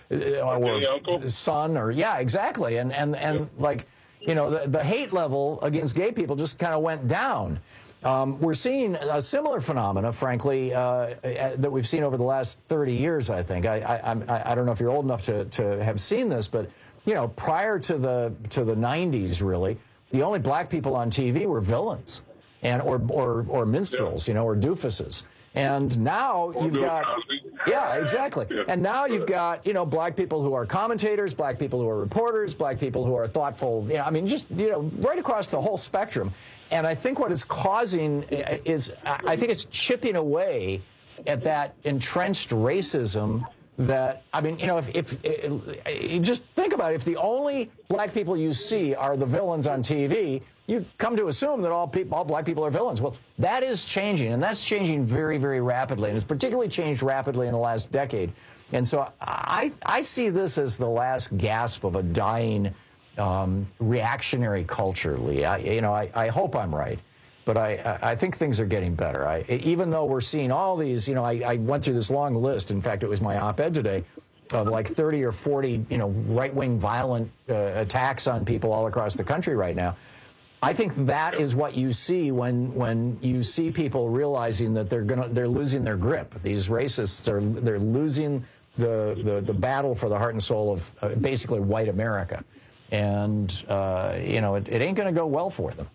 or son or, yeah, exactly. And, and, and like, you know, the, the hate level against gay people just kind of went down. Um, we're seeing a similar phenomena, frankly, uh, that we've seen over the last thirty years, I think. I, I, I don't know if you're old enough to, to have seen this, but, you know, prior to the to the nineties, really, the only black people on T V were villains and or or, or minstrels, you know, or doofuses. And now you've got, yeah, exactly. And now you've got, you know, black people who are commentators, black people who are reporters, black people who are thoughtful. Yeah, I mean, just, you know, right across the whole spectrum. And I think what it's causing is, I think it's chipping away at that entrenched racism that, I mean, you know, if, if, if just think about it, if the only black people you see are the villains on T V, you come to assume that all people, all black people are villains. Well, that is changing, and that's changing very, very rapidly, and it's particularly changed rapidly in the last decade. And so I, I see this as the last gasp of a dying um, reactionary culture, Lee. I, you know, I, I hope I'm right. But I, I think things are getting better. I, even though we're seeing all these, you know, I, I went through this long list. In fact, it was my op-ed today of like thirty or forty, you know, right-wing violent uh, attacks on people all across the country right now. I think that is what you see when when you see people realizing that they're gonna they're losing their grip. These racists are they're losing the the, the battle for the heart and soul of uh, basically white America, and uh, you know, it, it ain't going to go well for them.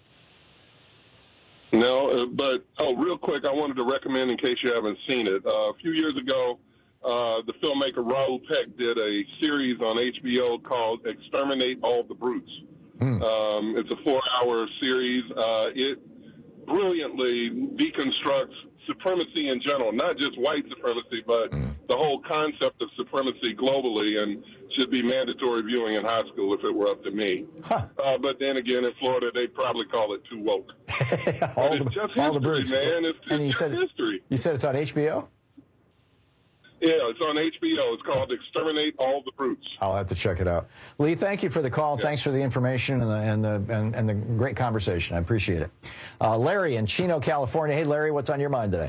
No, uh, but, oh, real quick, I wanted to recommend, in case you haven't seen it, uh, a few years ago, uh, the filmmaker Raoul Peck did a series on H B O called Exterminate All the Brutes. Mm. Um, it's a four-hour series. Uh, it brilliantly deconstructs supremacy in general, not just white supremacy, but mm. the whole concept of supremacy globally, and should be mandatory viewing in high school if it were up to me. Huh. Uh, but then again, in Florida, they'd probably call it too woke. all but the, it's just all history, the brutes. man. It's, and it's you just said, history. You said it's on H B O? Yeah, it's on H B O. It's called Exterminate All the Brutes. I'll have to check it out. Lee, thank you for the call. Yeah. Thanks for the information and the and the and, and the great conversation. I appreciate it. Uh, Larry in Chino, California. Hey, Larry, what's on your mind today?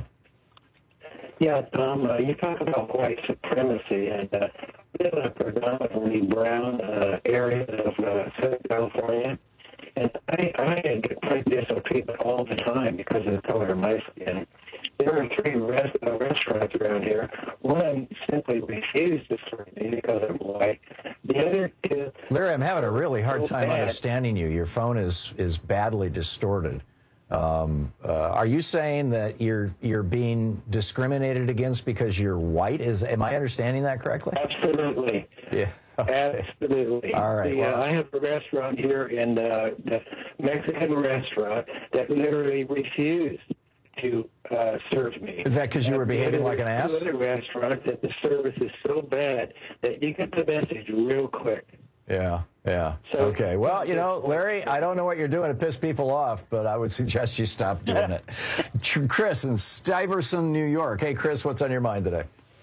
Yeah, Tom, uh, you talk about white supremacy, and uh, we live in a predominantly brown uh, area of uh, Southern California, and I, I get prejudiced on people all the time because of the color of my skin. There are three res- uh, restaurants around here. One simply refused to serve me because I'm white. The other two... Larry, I'm having a really hard so time bad. understanding you. Your phone is is badly distorted. Um, uh, are you saying that you're you're being discriminated against because you're white? Is am I understanding that correctly? Absolutely. Yeah. Okay. Absolutely. All right. The, Well, uh, I have a restaurant here in uh, the Mexican restaurant that literally refused to uh, serve me. Is that because you were behaving like an ass? Other restaurant that the service is so bad that you get the message real quick. Yeah, yeah. So, okay. Well, you know, Larry, I don't know what you're doing to piss people off, but I would suggest you stop doing it. Chris in Stuyvesant, New York. Hey, Chris, what's on your mind today?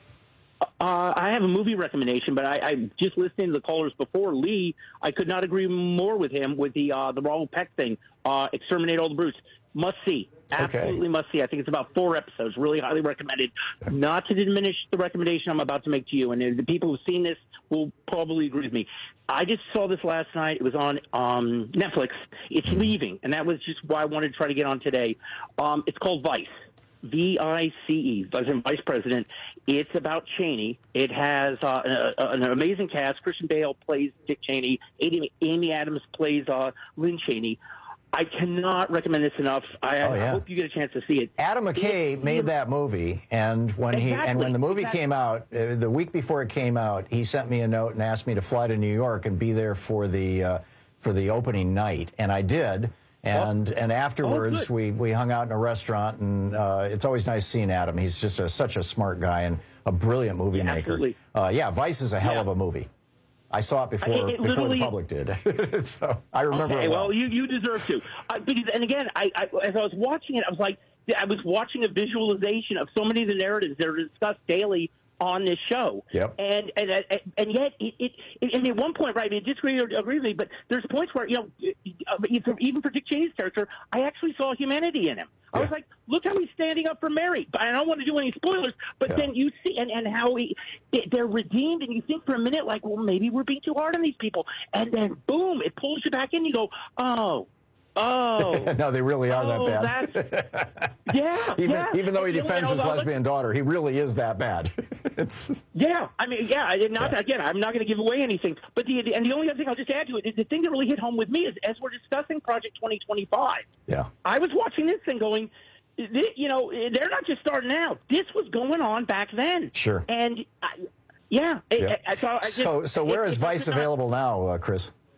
Uh, I have a movie recommendation, but I, I just listening to the callers before. Lee, I could not agree more with him with the uh, the Raoul Peck thing. Uh, Exterminate All the Brutes. Must see. Absolutely okay. Must see. I think it's about four episodes. Really highly recommended. Not to diminish the recommendation I'm about to make to you, and the people who've seen this will probably agree with me. I just saw this last night. It was on um, Netflix. It's leaving, and that was just why I wanted to try to get on today. Um, it's called Vice. V I C E, as in Vice President. It's about Cheney. It has uh, a, an amazing cast. Christian Bale plays Dick Cheney. Amy, Amy Adams plays uh, Lynn Cheney. I cannot recommend this enough. I, oh, yeah. I hope you get a chance to see it. Adam McKay it, made that movie, and when exactly, he and when the movie exactly. came out, uh, the week before it came out, he sent me a note and asked me to fly to New York and be there for the uh, for the opening night, and I did. And oh. and afterwards, oh, we, we hung out in a restaurant, and uh, it's always nice seeing Adam. He's just a, such a smart guy and a brilliant movie yeah, maker. Absolutely. Uh, yeah, Vice is a hell yeah. of a movie. I saw it before it before the public did. So I remember okay, it well. well, you, you deserve to. Uh, because, and again, I, I, as I was watching it, I was like, I was watching a visualization of so many of the narratives that are discussed daily on this show. Yep. And and and, and yet, it, it, it, and at one point, right, I disagree or agree with me, but there's points where, you know, even for Dick Cheney's character, I actually saw humanity in him. I yeah. was like, look how he's standing up for Mary. I don't want to do any spoilers, but yeah. then you see, and, and how he, they're redeemed, and you think for a minute, like, well, maybe we're being too hard on these people. And then, boom, it pulls you back in. You go, oh, oh. No, they really are oh, that bad. That's, yeah, even, yeah. even though he and, defends you know, his lesbian daughter, he really is that bad. It's Yeah, I mean, yeah, I did not, yeah. again, I'm not going to give away anything. But the, the and the only other thing I'll just add to it is the thing that really hit home with me is as we're discussing Project twenty twenty-five, yeah. I was watching this thing going, you know, they're not just starting out. This was going on back then. Sure. And, I, yeah. yeah. I, I, so, I just, so, so where it, is it, Vice not, available now, uh, Chris?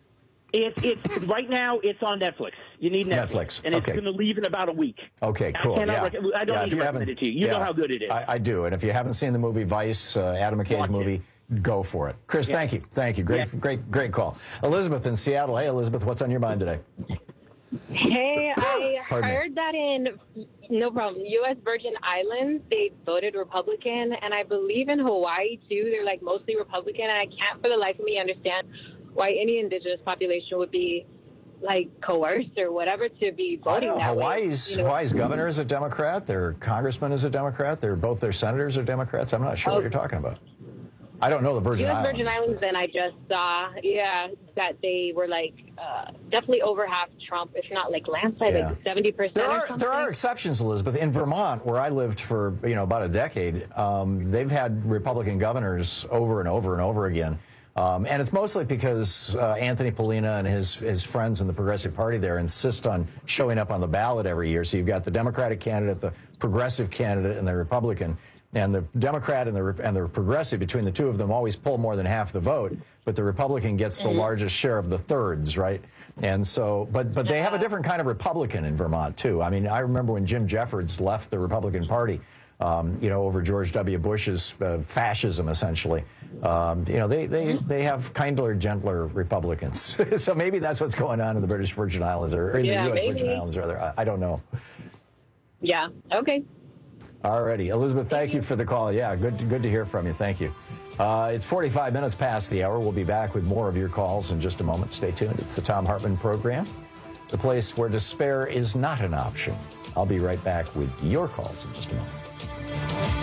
It's it's right now. It's on Netflix. You need Netflix, Netflix. and it's Okay. going to leave in about a week. Okay, cool. I, cannot yeah. rec- I don't yeah, need if to you recommend haven't- it to you. You yeah, know how good it is. I, I do, and if you haven't seen the movie Vice, uh, Adam McKay's Watch movie, go for it. Chris, Yeah. thank you, thank you. Great, Yeah. great, great call. Elizabeth in Seattle. Hey, Elizabeth, what's on your mind today? Hey, I Pardon me. heard that in, no problem, U S Virgin Islands, they voted Republican, and I believe in Hawaii, too, they're, like, mostly Republican, and I can't for the life of me understand why any indigenous population would be, like, coerced or whatever to be I voting know, that Hawaii's, way. you know? Hawaii's governor is a Democrat. Their congressman is a Democrat. They're both their senators are Democrats. I'm not sure what Oh. you're talking about. I don't know the Virgin U S Islands. Virgin Islands, then I just saw, yeah, that they were, like, uh, definitely over half Trump, if not, like, landslide, Yeah. like seventy percent There or are something. there are exceptions, Elizabeth. In Vermont, where I lived for you know about a decade, um, they've had Republican governors over and over and over again, um, and it's mostly because uh, Anthony Polina and his his friends in the Progressive Party there insist on showing up on the ballot every year. So you've got the Democratic candidate, the Progressive candidate, and the Republican. And the Democrat and the and the Progressive, between the two of them, always pull more than half the vote. But the Republican gets the Mhm. largest share of the thirds, right? And so, but but they have a different kind of Republican in Vermont too. I mean, I remember when Jim Jeffords left the Republican Party, um, you know, over George W. Bush's uh, fascism, essentially. Um, you know, they they they have kinder, gentler Republicans. So maybe that's what's going on in the British Virgin Islands or, or in Yeah, the U S maybe. Virgin Islands, rather. I, I don't know. Yeah, okay. Alrighty, Elizabeth, thank you for the call. Yeah, good, good to hear from you. Thank you. Uh, it's forty-five minutes past the hour. We'll be back with more of your calls in just a moment. Stay tuned. It's the Thom Hartmann Program, the place where despair is not an option. I'll be right back with your calls in just a moment.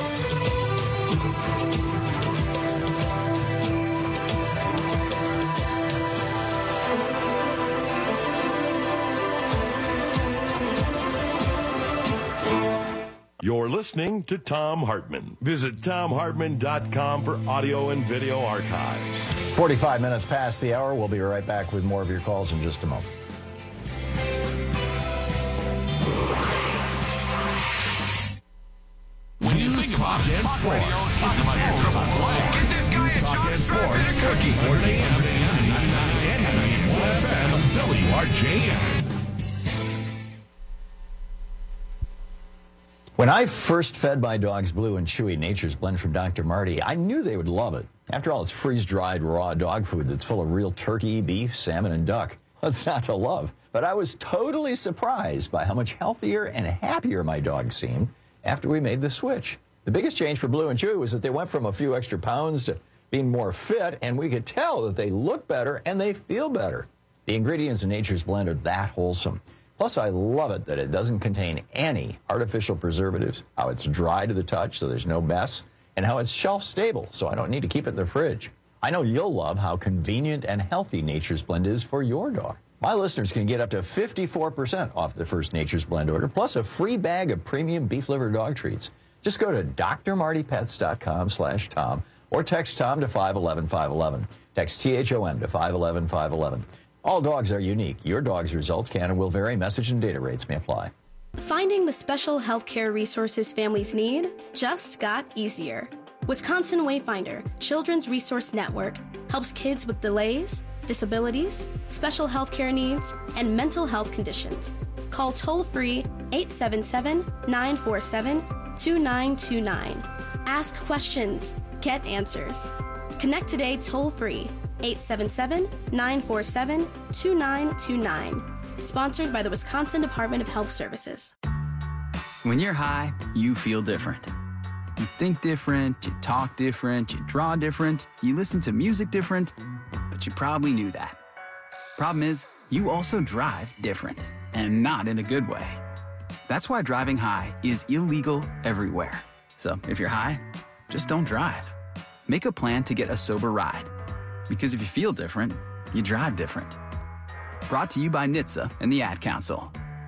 You're listening to Thom Hartmann. Visit Thom Hartmann dot com for audio and video archives. forty-five minutes past the hour. We'll be right back with more of your calls in just a moment. When you think about Talk Radio, it's a terrible play. Get this guy a Talk and Sports cookie. four a.m. and ninety-nine and ninety-one F M W R J N. When I first fed my dogs Blue and Chewy Nature's Blend from Doctor Marty, I knew they would love it. After all, it's freeze-dried raw dog food that's full of real turkey, beef, salmon, and duck. What's not to love? But I was totally surprised by how much healthier and happier my dogs seemed after we made the switch. The biggest change for Blue and Chewy was that they went from a few extra pounds to being more fit, and we could tell that they look better and they feel better. The ingredients in Nature's Blend are that wholesome. Plus, I love it that it doesn't contain any artificial preservatives, how it's dry to the touch so there's no mess, and how it's shelf stable so I don't need to keep it in the fridge. I know you'll love how convenient and healthy Nature's Blend is for your dog. My listeners can get up to fifty-four percent off their first Nature's Blend order, plus a free bag of premium beef liver dog treats. Just go to drmartypets.com slash Tom or text Tom to five one one five one one. Text T H O M to five one one five one one. All dogs are unique. Your dog's results can and will vary. Message and data rates may apply. Finding the special healthcare resources families need just got easier. Wisconsin Wayfinder Children's Resource Network helps kids with delays, disabilities, special healthcare needs, and mental health conditions. Call toll-free eight seven seven, nine four seven, two nine two nine. Ask questions. Get answers. Connect today toll-free eight seven seven, nine four seven, two nine two nine. Sponsored by the Wisconsin Department of Health Services. When you're high, you feel different. You think different, you talk different, you draw different, you listen to music different, but you probably knew that. Problem is, you also drive different, and not in a good way. That's why driving high is illegal everywhere. So if you're high, just don't drive. Make a plan to get a sober ride. Because if you feel different, you drive different. Brought to you by N H T S A and the Ad Council.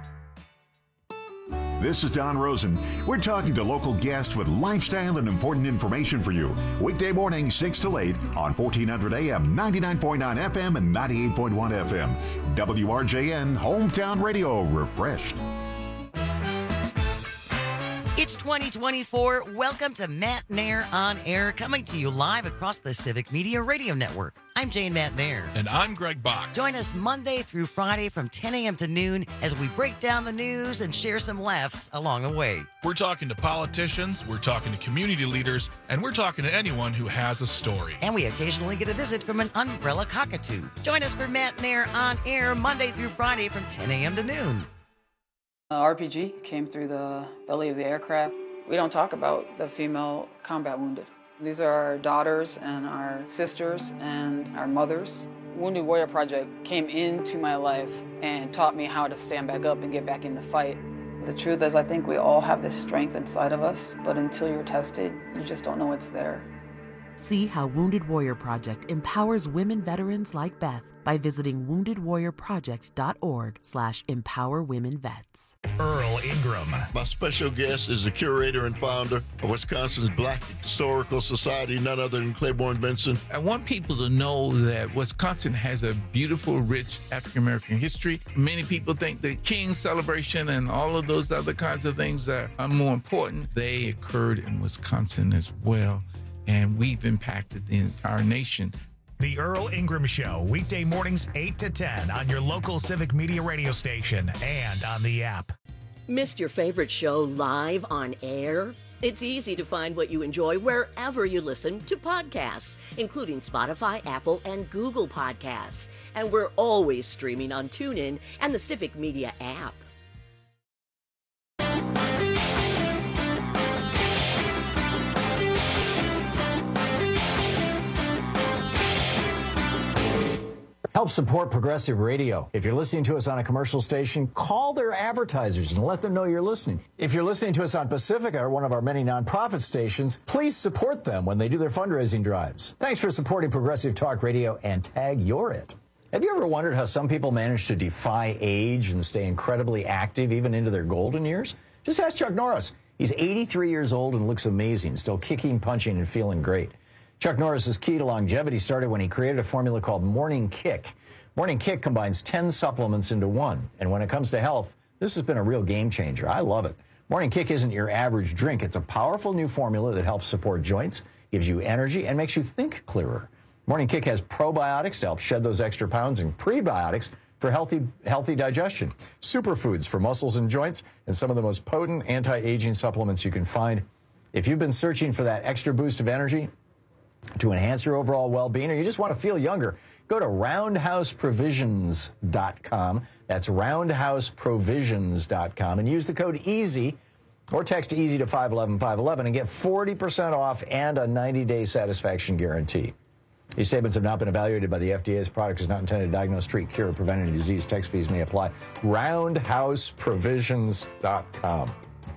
This is Don Rosen. We're talking to local guests with lifestyle and important information for you. Weekday morning, six to eight on fourteen hundred A M, ninety-nine point nine F M, and ninety-eight point one F M. W R J N, Hometown Radio, refreshed. It's twenty twenty-four. Welcome to Matt Nair on Air, coming to you live across the Civic Media Radio Network. I'm Jane Matt Nair. And I'm Greg Bach. Join us Monday through Friday from ten a.m. to noon as we break down the news and share some laughs along the way. We're talking to politicians, we're talking to community leaders, and we're talking to anyone who has a story. And we occasionally get a visit from an umbrella cockatoo. Join us for Matt Nair on Air Monday through Friday from ten a.m. to noon. Uh, R P G came through the belly of the aircraft. We don't talk about the female combat wounded. These are our daughters and our sisters and our mothers. Wounded Warrior Project came into my life and taught me how to stand back up and get back in the fight. The truth is, I think we all have this strength inside of us, but until you're tested, you just don't know it's there. See how Wounded Warrior Project empowers women veterans like Beth by visiting wounded warrior project dot org slash empower women vets. Earl Ingram. My special guest is the curator and founder of Wisconsin's Black Historical Society, none other than Claiborne Benson. I want people to know that Wisconsin has a beautiful, rich African-American history. Many people think the King's celebration and all of those other kinds of things are, are more important. They occurred in Wisconsin as well, and we've impacted the entire nation. The Earl Ingram Show, weekday mornings eight to ten on your local Civic Media radio station and on the app. Missed your favorite show live on air? It's easy to find what you enjoy wherever you listen to podcasts, including Spotify, Apple, and Google Podcasts. And we're always streaming on TuneIn and the Civic Media app. Help support Progressive Radio. If you're listening to us on a commercial station, call their advertisers and let them know you're listening. If you're listening to us on Pacifica, or one of our many nonprofit stations, please support them when they do their fundraising drives. Thanks for supporting Progressive Talk Radio and tag You're It. Have you ever wondered how some people manage to defy age and stay incredibly active even into their golden years? Just ask Chuck Norris. He's eighty-three years old and looks amazing, still kicking, punching, and feeling great. Chuck Norris's key to longevity started when he created a formula called Morning Kick. Morning Kick combines ten supplements into one. And when it comes to health, this has been a real game changer. I love it. Morning Kick isn't your average drink. It's a powerful new formula that helps support joints, gives you energy, and makes you think clearer. Morning Kick has probiotics to help shed those extra pounds and prebiotics for healthy, healthy digestion, superfoods for muscles and joints, and some of the most potent anti-aging supplements you can find. If you've been searching for that extra boost of energy to enhance your overall well-being, or you just want to feel younger, go to roundhouse provisions dot com. That's roundhouse provisions dot com, and use the code EASY or text EASY to five eleven five eleven and get forty percent off and a ninety-day satisfaction guarantee. These statements have not been evaluated by the F D A. This product is not intended to diagnose, treat, cure, or prevent any disease. Text fees may apply. roundhouse provisions dot com.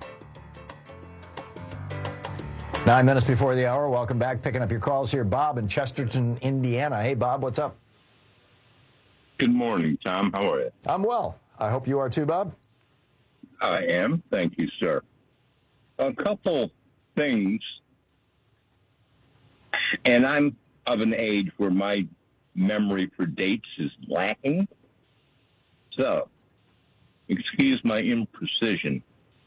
Nine minutes before the hour. Welcome back. Picking up your calls here. Bob in Chesterton, Indiana. Hey, Bob, what's up? Good morning, Tom. How are you? I'm well. I hope you are too, Bob. I am. Thank you, sir. A couple things, and I'm of an age where my memory for dates is lacking. So, excuse my imprecision.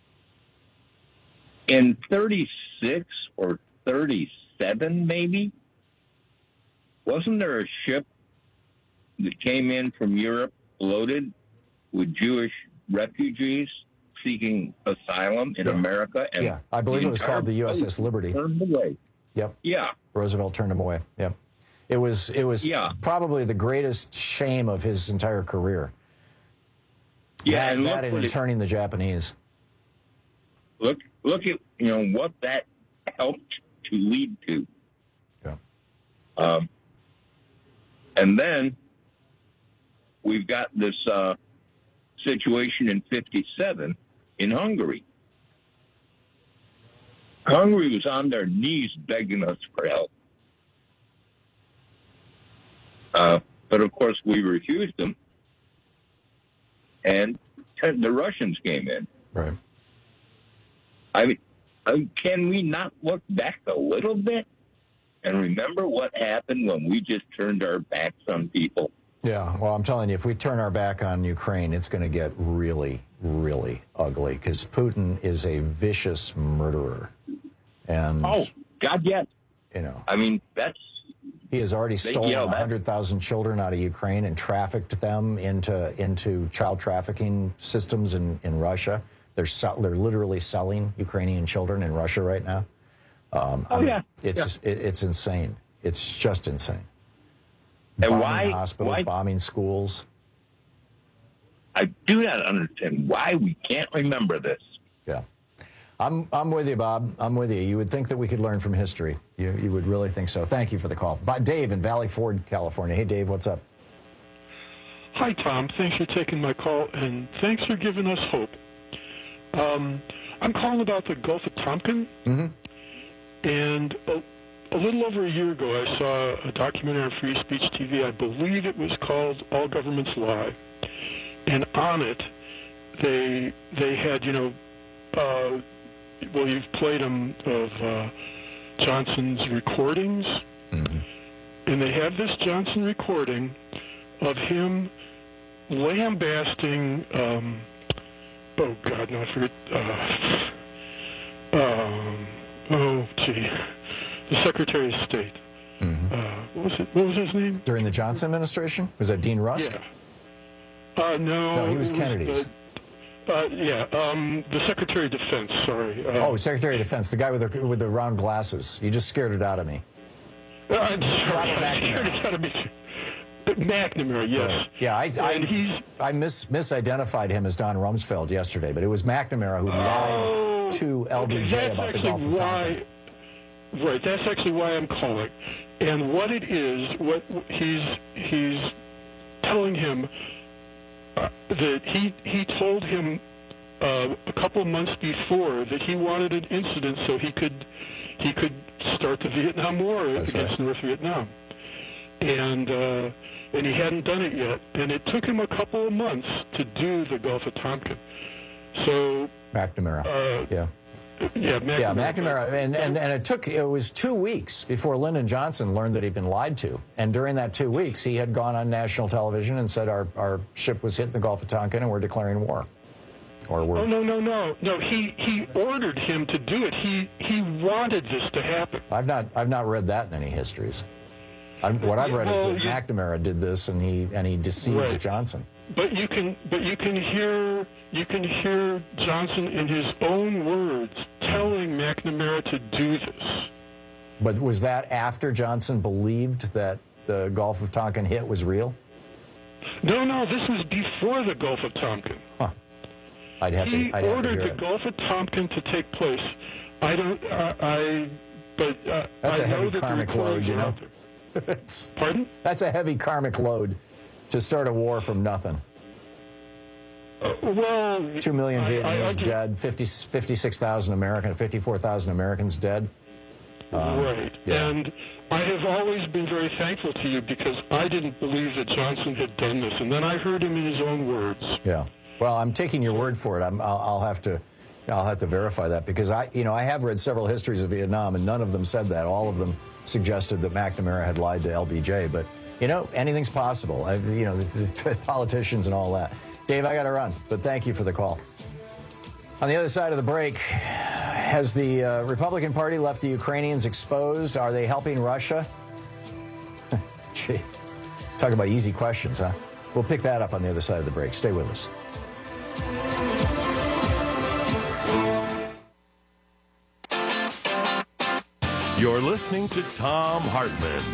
In thirty-six or thirty-seven, maybe, wasn't there a ship that came in from Europe loaded with Jewish refugees seeking asylum in yeah. America? And yeah, I believe it was called the U S S Liberty. Turned away. Yep. Yeah. Roosevelt turned him away. Yep. It was it was yeah. probably the greatest shame of his entire career. Yeah, that, and that and turning the Japanese. Look, look at you know what that helped to lead to. Yeah. Um, and then we've got this uh, situation in fifty-seven in Hungary. Hungary was on their knees begging us for help. Uh, but of course, we refused them, and the Russians came in. Right. I mean, uh, can we not look back a little bit and remember what happened when we just turned our backs on people? Yeah, well, I'm telling you, if we turn our back on Ukraine, it's going to get really, really ugly because Putin is a vicious murderer. And oh, God, yes. You know, I mean, that's. He has already stolen you know, one hundred thousand children out of Ukraine and trafficked them into into child trafficking systems in, in Russia. They're they're literally selling Ukrainian children in Russia right now. Um, oh, I mean, yeah. It's yeah. It, it's insane. It's just insane. And bombing why hospitals, why, bombing schools. I do not understand why we can't remember this. Yeah. I'm I'm with you, Bob. I'm with you. You would think that we could learn from history. You you would really think so. Thank you for the call. But Dave in Valley Ford, California. Hey, Dave, what's up? Hi, Tom. Thanks for taking my call, and thanks for giving us hope. Um, I'm calling about the Gulf of Tonkin. Mm-hmm. And a, a little over a year ago, I saw a documentary on Free Speech T V. I believe it was called All Governments Lie. And on it, they they had, you know, uh, well, you've played them of uh, Johnson's recordings. Mm-hmm. And they have this Johnson recording of him lambasting, um, oh, God, no, I forget, uh, um, oh, gee, the Secretary of State. Mm-hmm. Uh, what was it? What was his name? During the Johnson administration? Was that Dean Rusk? Yeah. Uh, no. No, he was it Kennedy's. Uh, uh, yeah, um, the Secretary of Defense, sorry. Uh, oh, Secretary of Defense, the guy with the, with the round glasses. You just scared it out of me. Uh, I'm sorry, I scared it out of me. But McNamara, yes. Right. Yeah, I I, and he's, I mis, misidentified him as Don Rumsfeld yesterday, but it was McNamara who oh, lied to L B J that's about the actually Gulf of why, Tonkin. Right, that's actually why I'm calling. And what it is, what he's he's telling him uh, that he he told him uh, a couple of months before that he wanted an incident so he could he could start the Vietnam War That's against right. North Vietnam, and uh, and he hadn't done it yet, and it took him a couple of months to do the Gulf of Tonkin. So McNamara, uh, yeah. Yeah, McNamara. Yeah, McNamara, and, and, and it took, it was two weeks before Lyndon Johnson learned that he'd been lied to. And during that two weeks, he had gone on national television and said our, our ship was hit in the Gulf of Tonkin and we're declaring war. Or we're, oh, no, no, no. No, he, he ordered him to do it. He he wanted this to happen. I've not I've not read that in any histories. I'm, what I've read well, is that you, McNamara did this and he and he deceived right. Johnson. But you can but you can hear you can hear Johnson in his own words telling McNamara to do this. But was that after Johnson believed that the Gulf of Tonkin hit was real? No, no, this was before the Gulf of Tonkin. Huh. I'd have he to, I'd ordered have to the Gulf of Tonkin to take place. I don't. Uh, I. But uh, that's I a know heavy that karmic load, you know. it's, Pardon? That's a heavy karmic load to start a war from nothing. Uh, well, two million Vietnamese I, I dead, fifty, fifty-six thousand Americans, fifty-four thousand Americans dead. Um, right, yeah. and I have always been very thankful to you because I didn't believe that Johnson had done this, and then I heard him in his own words. Yeah. Well, I'm taking your word for it. I'm, I'll, I'll have to, I'll have to verify that because I, you know, I have read several histories of Vietnam, and none of them said that. All of them suggested that McNamara had lied to L B J. But you know, anything's possible. I, you know, the, the politicians and all that. Dave, I got to run, but thank you for the call. On the other side of the break, has the uh, Republican Party left the Ukrainians exposed? Are they helping Russia? Gee, talk about easy questions, huh? We'll pick that up on the other side of the break. Stay with us. You're listening to Thom Hartmann.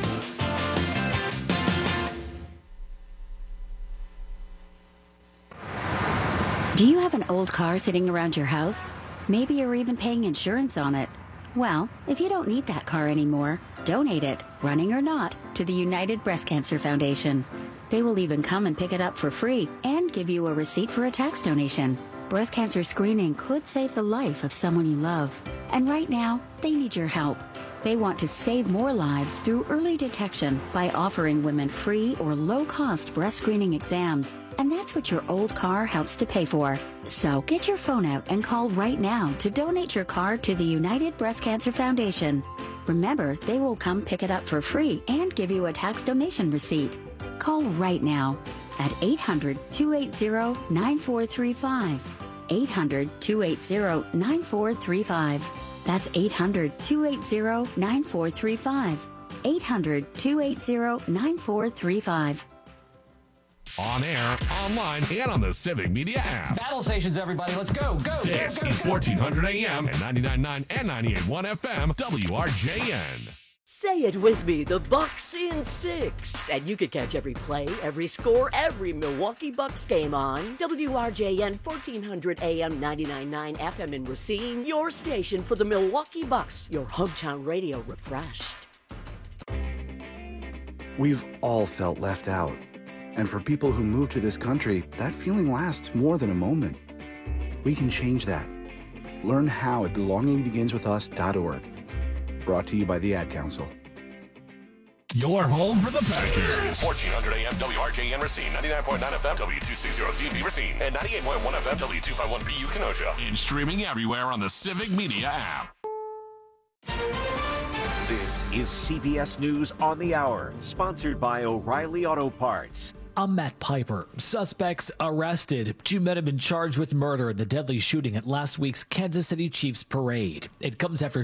Do you have an old car sitting around your house? Maybe you're even paying insurance on it. Well, if you don't need that car anymore, donate it, running or not, to the United Breast Cancer Foundation. They will even come and pick it up for free and give you a receipt for a tax donation. Breast cancer screening could save the life of someone you love. And right now, they need your help. They want to save more lives through early detection by offering women free or low-cost breast screening exams. And that's what your old car helps to pay for. So get your phone out and call right now to donate your car to the United Breast Cancer Foundation. Remember, they will come pick it up for free and give you a tax donation receipt. Call Call right now at eight hundred, two eight zero, nine four three five. eight hundred, two eight zero, nine four three five. That's eight hundred, two eight zero, nine four three five. eight hundred, two eight zero, nine four three five. On air, online, and on the Civic Media app. Battle stations, everybody. Let's go. Go. This go, go, is go. fourteen hundred A M and ninety-nine point nine and ninety-eight point one F M, W R J N. Say it with me, the Bucks in six. And you can catch every play, every score, every Milwaukee Bucks game on W R J N fourteen hundred A M, ninety-nine point nine F M in Racine, your station for the Milwaukee Bucks, your hometown radio refreshed. We've all felt left out. And for people who move to this country, that feeling lasts more than a moment. We can change that. Learn how at belonging begins with us dot org. Brought to you by the Ad Council. Your home for the Packers. fourteen hundred A M W R J N Racine, ninety-nine point nine F M W two sixty C V Racine, and ninety-eight point one F M W two fifty-one B U Kenosha. And streaming everywhere on the Civic Media app. This is C B S News on the Hour, sponsored by O'Reilly Auto Parts. I'm Matt Piper. Suspects arrested. Two men have been charged with murder in the deadly shooting at last week's Kansas City Chiefs parade. It comes after